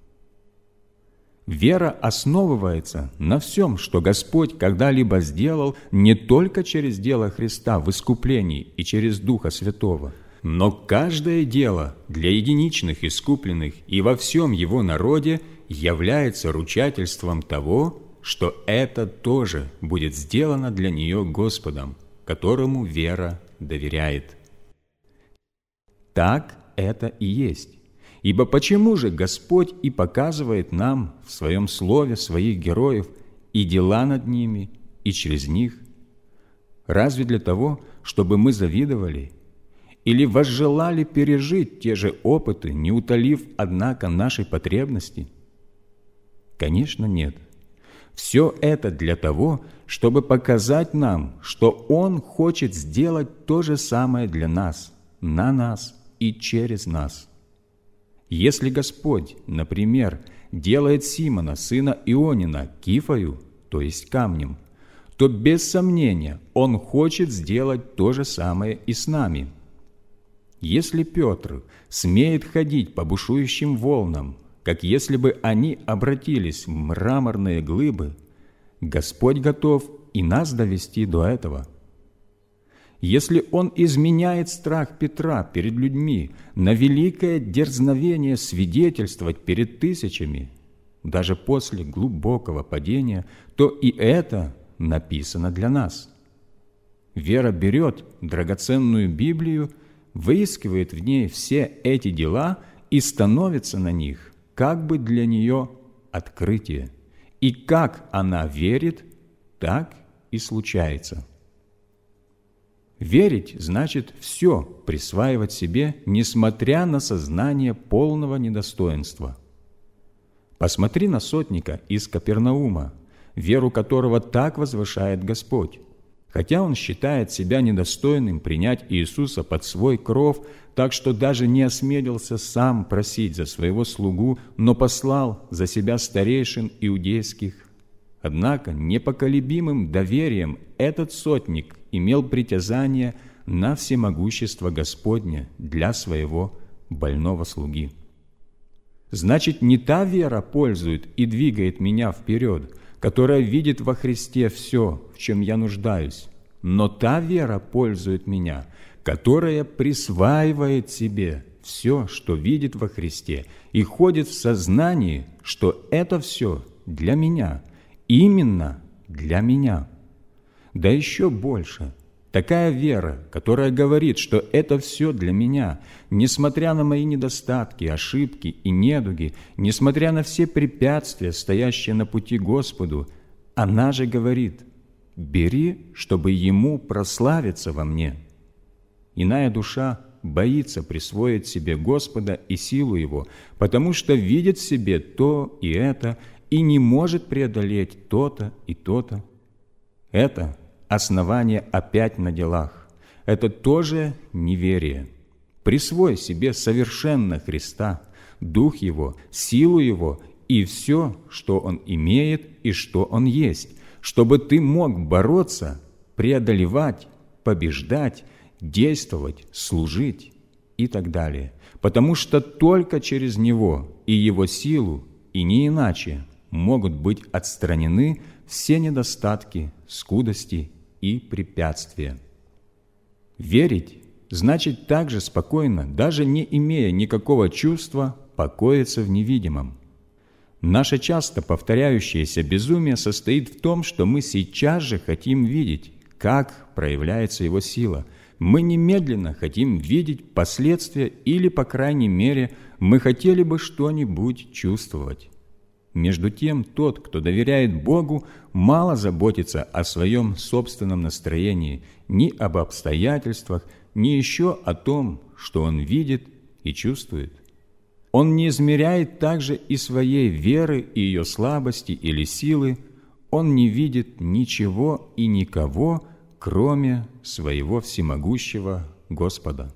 Вера основывается на всем, что Господь когда-либо сделал не только через дело Христа в искуплении и через Духа Святого, но каждое дело для единичных искупленных и во всем Его народе является ручательством того, что это тоже будет сделано для нее Господом, которому вера доверяет. Так это и есть. Ибо почему же Господь и показывает нам в Своем Слове своих героев и дела над ними, и через них? Разве для того, чтобы мы завидовали? Или возжелали пережить те же опыты, не утолив, однако, нашей потребности? Конечно, нет. Все это для того, чтобы показать нам, что Он хочет сделать то же самое для нас, на нас и через нас. Если Господь, например, делает Симона, сына Ионина, кифою, то есть камнем, то без сомнения Он хочет сделать то же самое и с нами. Если Петр смеет ходить по бушующим волнам, как если бы они обратились в мраморные глыбы, Господь готов и нас довести до этого. Если Он изменяет страх Петра перед людьми на великое дерзновение свидетельствовать перед тысячами, даже после глубокого падения, то и это написано для нас. Вера берет драгоценную Библию, выискивает в ней все эти дела и становится на них, как бы для нее открытие. И как она верит, так и случается. Верить значит все присваивать себе, несмотря на сознание полного недостоинства. Посмотри на сотника из Капернаума, веру которого так возвышает Господь. Хотя он считает себя недостойным принять Иисуса под свой кров, так что даже не осмелился сам просить за своего слугу, но послал за себя старейшин иудейских. Однако непоколебимым доверием этот сотник имел притязание на всемогущество Господне для своего больного слуги. Значит, не та вера пользует и двигает меня вперед, которая видит во Христе все, в чем я нуждаюсь, но та вера пользует меня, которая присваивает себе все, что видит во Христе, и ходит в сознании, что это все для меня, именно для меня. Да еще больше. Такая вера, которая говорит, что это все для меня, несмотря на мои недостатки, ошибки и недуги, несмотря на все препятствия, стоящие на пути Господу, она же говорит: «Бери, чтобы Ему прославиться во мне». Иная душа боится присвоить себе Господа и силу Его, потому что видит в себе то и это, и не может преодолеть то-то и то-то. Это основание опять на делах. Это тоже неверие. Присвой себе совершенно Христа, Дух Его, силу Его и все, что Он имеет и что Он есть, чтобы ты мог бороться, преодолевать, побеждать, действовать, служить и так далее. Потому что только через Него и Его силу, и не иначе, могут быть отстранены все недостатки, скудости и препятствия. Верить значит также спокойно, даже не имея никакого чувства, покоиться в невидимом. Наше часто повторяющееся безумие состоит в том, что мы сейчас же хотим видеть, как проявляется Его сила. Мы немедленно хотим видеть последствия или, по крайней мере, мы хотели бы что-нибудь чувствовать. Между тем, тот, кто доверяет Богу, мало заботится о своем собственном настроении, ни об обстоятельствах, ни еще о том, что он видит и чувствует. Он не измеряет также и своей веры, и ее слабости или силы. Он не видит ничего и никого, кроме своего всемогущего Господа.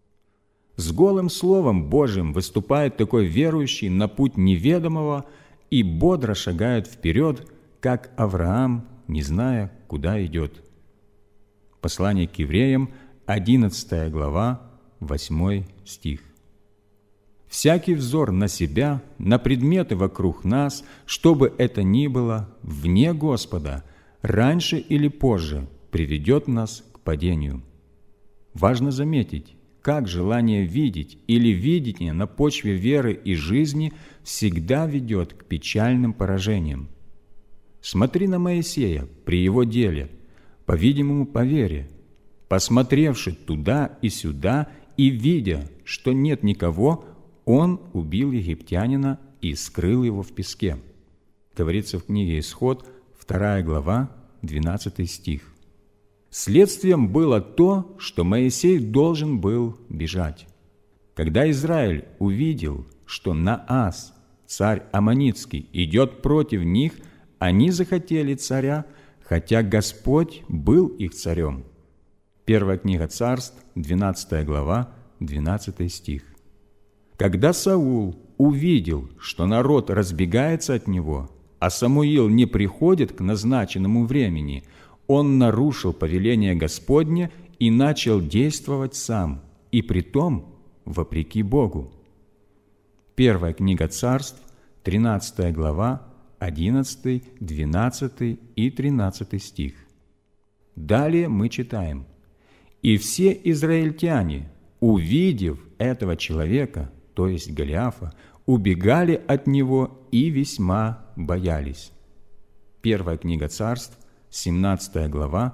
С голым Словом Божьим выступает такой верующий на путь неведомого и бодро шагает вперед, как Авраам, не зная, куда идет. Послание к евреям, 11 глава, 8 стих. «Всякий взор на себя, на предметы вокруг нас, что бы это ни было, вне Господа, раньше или позже приведет нас к падению». Важно заметить, как желание видеть или видение на почве веры и жизни всегда ведет к печальным поражениям. Смотри на Моисея при его деле, по-видимому, по вере, посмотревши туда и сюда и видя, что нет никого, он убил египтянина и скрыл его в песке. Говорится в книге «Исход», 2 глава, 12 стих. Следствием было то, что Моисей должен был бежать. Когда Израиль увидел, что Наас, царь Аммонитский, идет против них, они захотели царя, хотя Господь был их царем. Первая книга Царств, 12 глава, 12 стих. Когда Саул увидел, что народ разбегается от него, а Самуил не приходит к назначенному времени, он нарушил повеление Господне и начал действовать сам, и притом вопреки Богу. Первая книга Царств, 13 глава, 11, 12 и 13 стих. Далее мы читаем: «И все израильтяне, увидев этого человека, то есть Голиафа, убегали от него и весьма боялись». Первая книга Царств, 17 глава,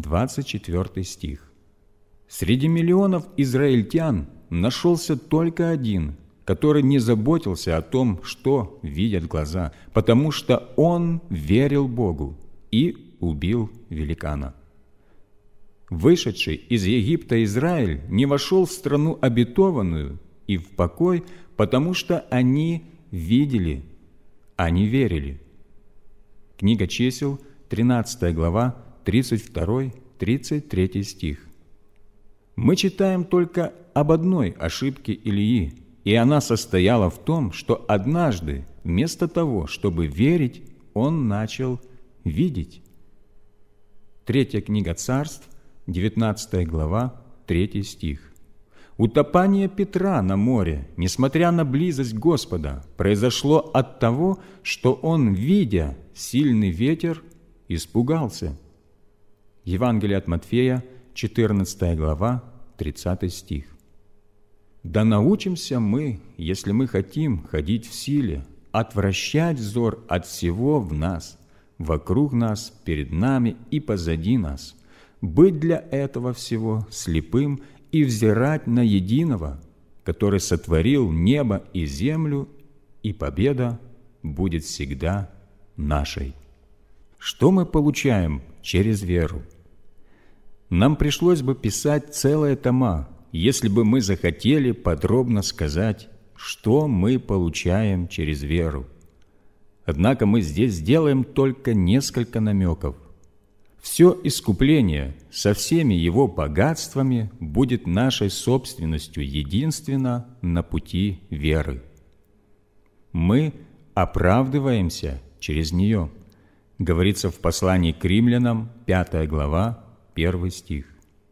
24 стих. Среди миллионов израильтян нашелся только один, который не заботился о том, что видят глаза, потому что он верил Богу и убил великана. Вышедший из Египта Израиль не вошел в страну обетованную и в покой, потому что они видели, а не верили. Книга Чисел, 13 глава, 32-33 стих. Мы читаем только об одной ошибке Илии, и она состояла в том, что однажды, вместо того, чтобы верить, он начал видеть. Третья книга Царств, 19 глава, 3 стих. Утопание Петра на море, несмотря на близость Господа, произошло от того, что он, видя сильный ветер, испугался. Евангелие от Матфея, 14 глава, 30 стих. «Да научимся мы, если мы хотим ходить в силе, отвращать взор от всего в нас, вокруг нас, перед нами и позади нас, быть для этого всего слепым и взирать на Единого, который сотворил небо и землю, и победа будет всегда нашей». Что мы получаем через веру? Нам пришлось бы писать целые тома, если бы мы захотели подробно сказать, что мы получаем через веру. Однако мы здесь сделаем только несколько намеков. Все искупление со всеми его богатствами будет нашей собственностью единственно на пути веры. Мы оправдываемся через нее. Говорится в послании к Римлянам, 5 глава, 1 стих.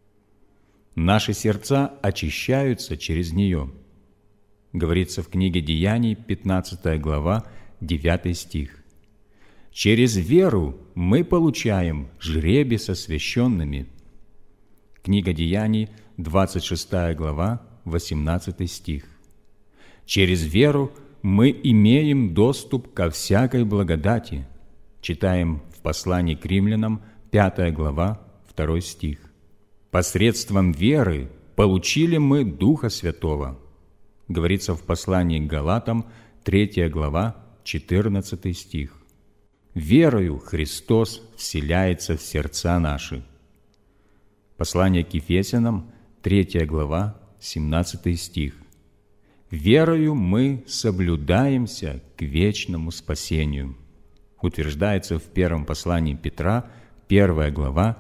Наши сердца очищаются через нее. Говорится в книге Деяний, 15 глава, 9 стих. Через веру мы получаем жребий со священными. Книга Деяний, 26 глава, 18 стих. Через веру мы имеем доступ ко всякой благодати. Читаем в послании к Римлянам, 5 глава, 2 стих. Посредством веры получили мы Духа Святого. Говорится в послании к Галатам, 3 глава, 14 стих. Верою Христос вселяется в сердца наши. Послание к Ефесянам, 3 глава, 17 стих. Верою мы соблюдаемся к вечному спасению. Утверждается в первом послании Петра, 1 глава,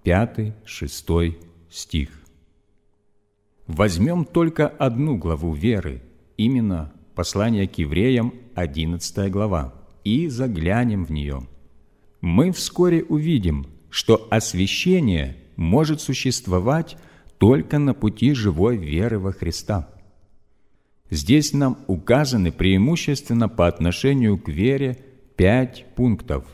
5-6 стих. Возьмем только одну главу веры, именно послание к евреям, 11 глава, и заглянем в нее. Мы вскоре увидим, что освящение может существовать только на пути живой веры во Христа. Здесь нам указаны преимущественно по отношению к вере 5 пунктов.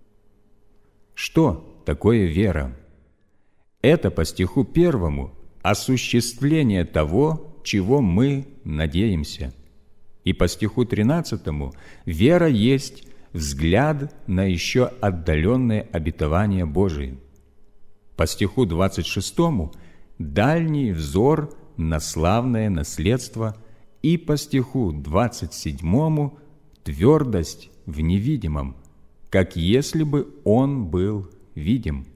Что такое вера? Это по стиху 1 осуществление того, чего мы надеемся. И по стиху 13 вера есть взгляд на еще отдаленные обетования Божии. По стиху 26 дальний взор на славное наследство, и по стиху 27 твердость в невидимом, как если бы он был видим.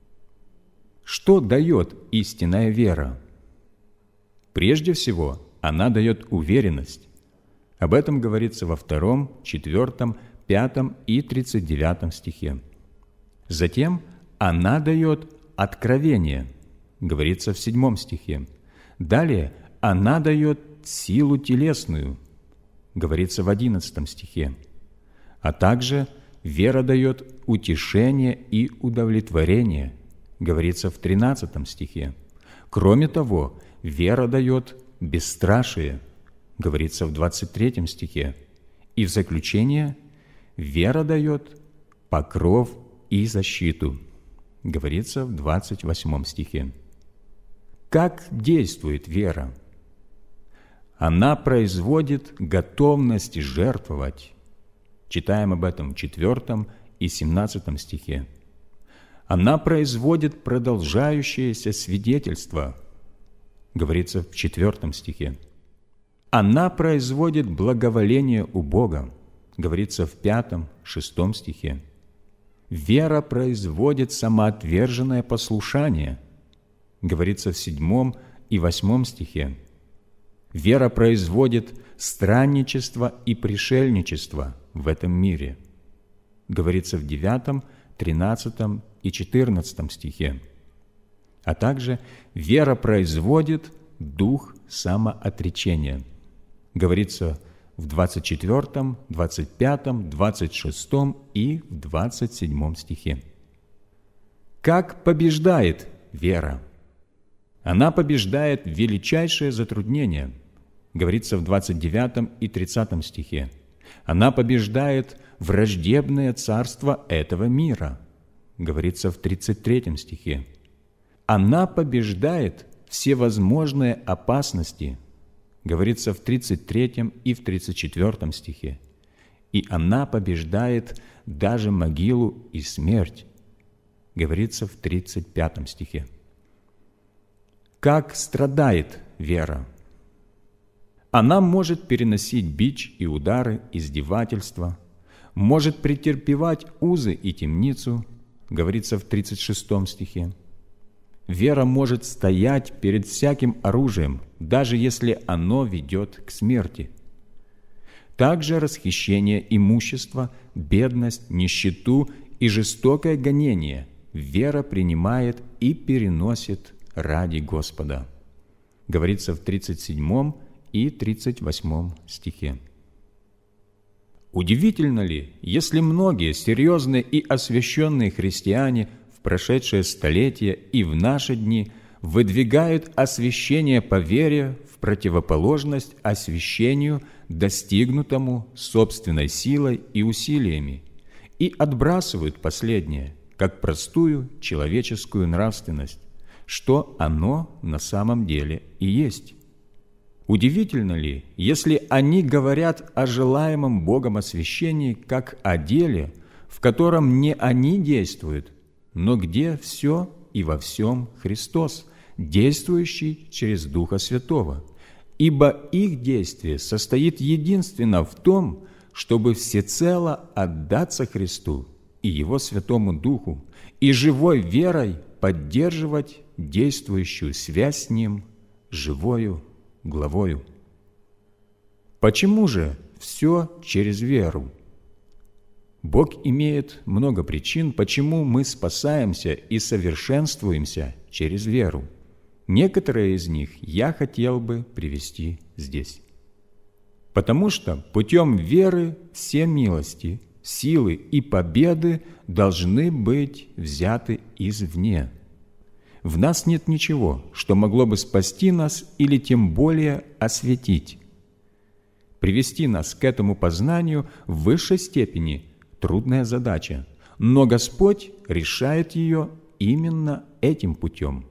Что дает истинная вера? Прежде всего, она дает уверенность. Об этом говорится во 2, 4, 5 и 39 стихе. Затем она дает откровение, говорится в 7 стихе. Далее она дает силу телесную, говорится в 11 стихе. А также вера дает утешение и удовлетворение, говорится в 13 стихе. Кроме того, вера дает бесстрашие, говорится в 23 стихе. И в заключение, вера дает покров и защиту, говорится в 28 стихе. Как действует вера? Она производит готовность жертвовать. Читаем об этом в 4 и 17 стихе. Она производит продолжающееся свидетельство, говорится в 4 стихе. Она производит благоволение у Бога, говорится в 5, 6 стихе. Вера производит самоотверженное послушание, говорится в 7 и 8 стихе. Вера производит странничество и пришельничество в этом мире, говорится в 9, 13 и 14 стихе. А также вера производит дух самоотречения, говорится в 24, 25, 26 и в 27 стихе. Как побеждает вера? Она побеждает величайшее затруднение, говорится в 29 и 30 стихе. Она побеждает враждебное царство этого мира, говорится в 33 стихе. Она побеждает всевозможные опасности, говорится в 33 и в 34 стихе. И она побеждает даже могилу и смерть, говорится в 35 стихе. Как страдает вера? Она может переносить бич и удары, издевательства, может претерпевать узы и темницу, говорится в 36 стихе. Вера может стоять перед всяким оружием, даже если оно ведет к смерти. Также расхищение имущества, бедность, нищету и жестокое гонение вера принимает и переносит ради Господа, говорится в 37 и 38 стихе. Удивительно ли, если многие серьезные и освященные христиане в прошедшее столетие и в наши дни выдвигают освящение по вере в противоположность освящению, достигнутому собственной силой и усилиями, и отбрасывают последнее, как простую человеческую нравственность, что оно на самом деле и есть. Удивительно ли, если они говорят о желаемом Богом освящении как о деле, в котором не они действуют, но где все и во всем Христос, действующий через Духа Святого, ибо их действие состоит единственно в том, чтобы всецело отдаться Христу и Его Святому Духу, и живой верой поддерживать действующую связь с Ним живою главою. Почему же все через веру? Бог имеет много причин, почему мы спасаемся и совершенствуемся через веру. Некоторые из них я хотел бы привести здесь. Потому что путем веры все милости, силы и победы должны быть взяты извне. В нас нет ничего, что могло бы спасти нас или тем более осветить. Привести нас к этому познанию в высшей степени – трудная задача, но Господь решает ее именно этим путем.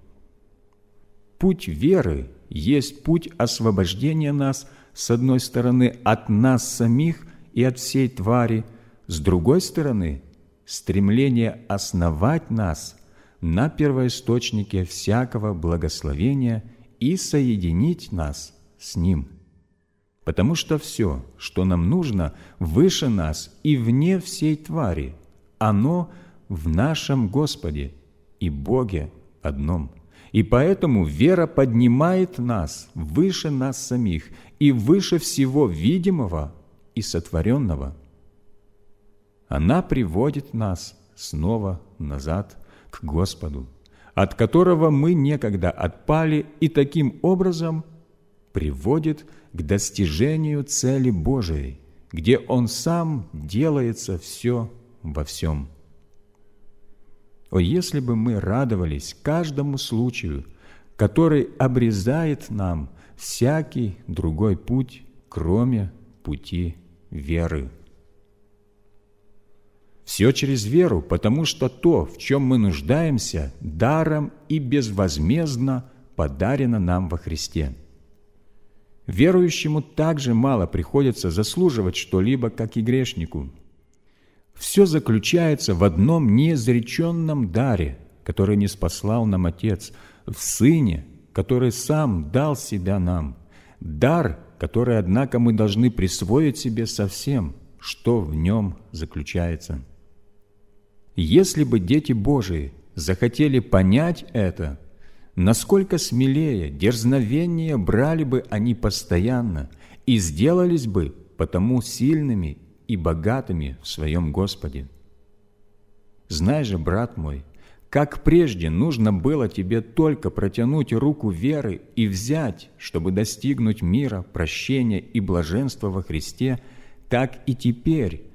Путь веры есть путь освобождения нас, с одной стороны, от нас самих и от всей твари, с другой стороны, стремление основать нас на первоисточнике всякого благословения и соединить нас с Ним. Потому что все, что нам нужно, выше нас и вне всей твари, оно в нашем Господе и Боге одном. И поэтому вера поднимает нас выше нас самих и выше всего видимого и сотворенного. Она приводит нас снова назад к Господу, от которого мы некогда отпали, и таким образом приводит к достижению цели Божией, где Он Сам делается все во всем. О, если бы мы радовались каждому случаю, который обрезает нам всякий другой путь, кроме пути веры. Все через веру, потому что то, в чем мы нуждаемся, даром и безвозмездно подарено нам во Христе. Верующему также мало приходится заслуживать что-либо, как и грешнику. Все заключается в одном неизреченном даре, который ниспослал нам Отец, в Сыне, который Сам дал Себя нам, дар, который, однако, мы должны присвоить себе со всем, что в нем заключается. Если бы дети Божии захотели понять это, насколько смелее, дерзновеннее брали бы они постоянно и сделались бы потому сильными и богатыми в своем Господе. Знай же, брат мой, как прежде нужно было тебе только протянуть руку веры и взять, чтобы достигнуть мира, прощения и блаженства во Христе, так и теперь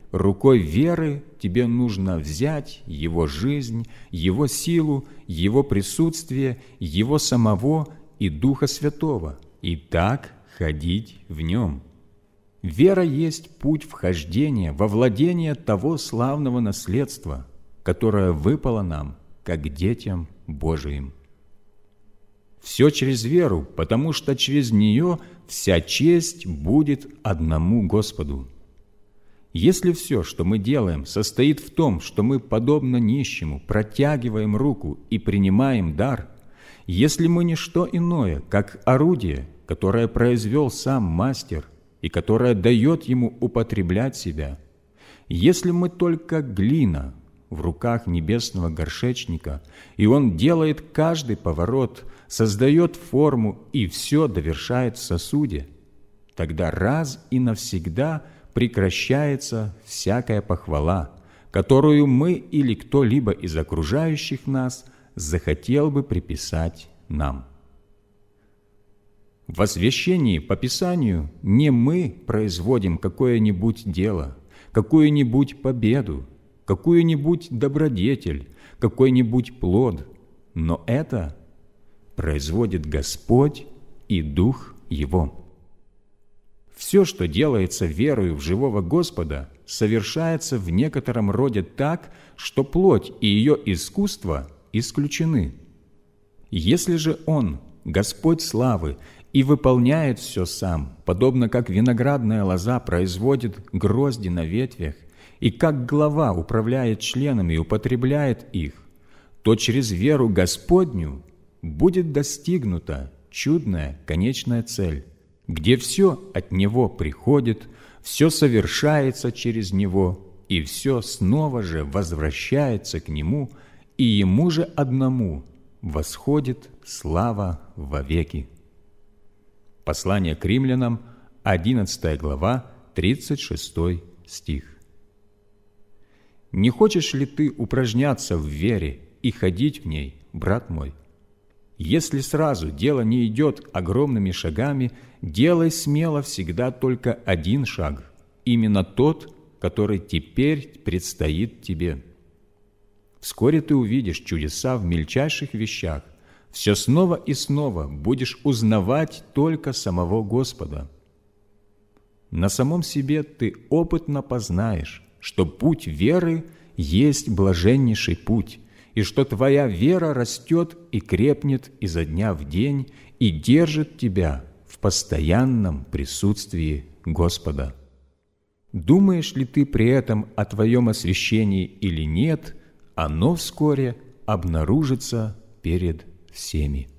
рукой веры тебе нужно взять Его жизнь, Его силу, Его присутствие, Его самого и Духа Святого, и так ходить в Нем. Вера есть путь вхождения во владение того славного наследства, которое выпало нам, как детям Божиим. Все через веру, потому что через нее вся честь будет одному Господу. Если все, что мы делаем, состоит в том, что мы, подобно нищему, протягиваем руку и принимаем дар, если мы не что иное, как орудие, которое произвел сам мастер и которое дает ему употреблять себя, если мы только глина в руках небесного горшечника, и он делает каждый поворот, создает форму и все довершает в сосуде, тогда раз и навсегда прекращается всякая похвала, которую мы или кто-либо из окружающих нас захотел бы приписать нам. В освящении по Писанию не мы производим какое-нибудь дело, какую-нибудь победу, какую-нибудь добродетель, какой-нибудь плод, но это производит Господь и Дух Его. Все, что делается верою в живого Господа, совершается в некотором роде так, что плоть и ее искусство исключены. Если же Он, Господь славы, и выполняет все сам, подобно как виноградная лоза производит грозди на ветвях, и как глава управляет членами и употребляет их, то через веру Господню будет достигнута чудная конечная цель, где все от Него приходит, все совершается через Него, и все снова же возвращается к Нему, и Ему же одному восходит слава вовеки. Послание к римлянам, 11 глава, 36 стих. Не хочешь ли ты упражняться в вере и ходить в ней, брат мой? Если сразу дело не идет огромными шагами, делай смело всегда только один шаг, именно тот, который теперь предстоит тебе. Вскоре ты увидишь чудеса в мельчайших вещах, все снова и снова будешь узнавать только самого Господа. На самом себе ты опытно познаешь, что путь веры есть блаженнейший путь, и что твоя вера растет и крепнет изо дня в день и держит тебя в постоянном присутствии Господа. Думаешь ли ты при этом о твоем освящении или нет, оно вскоре обнаружится перед всеми.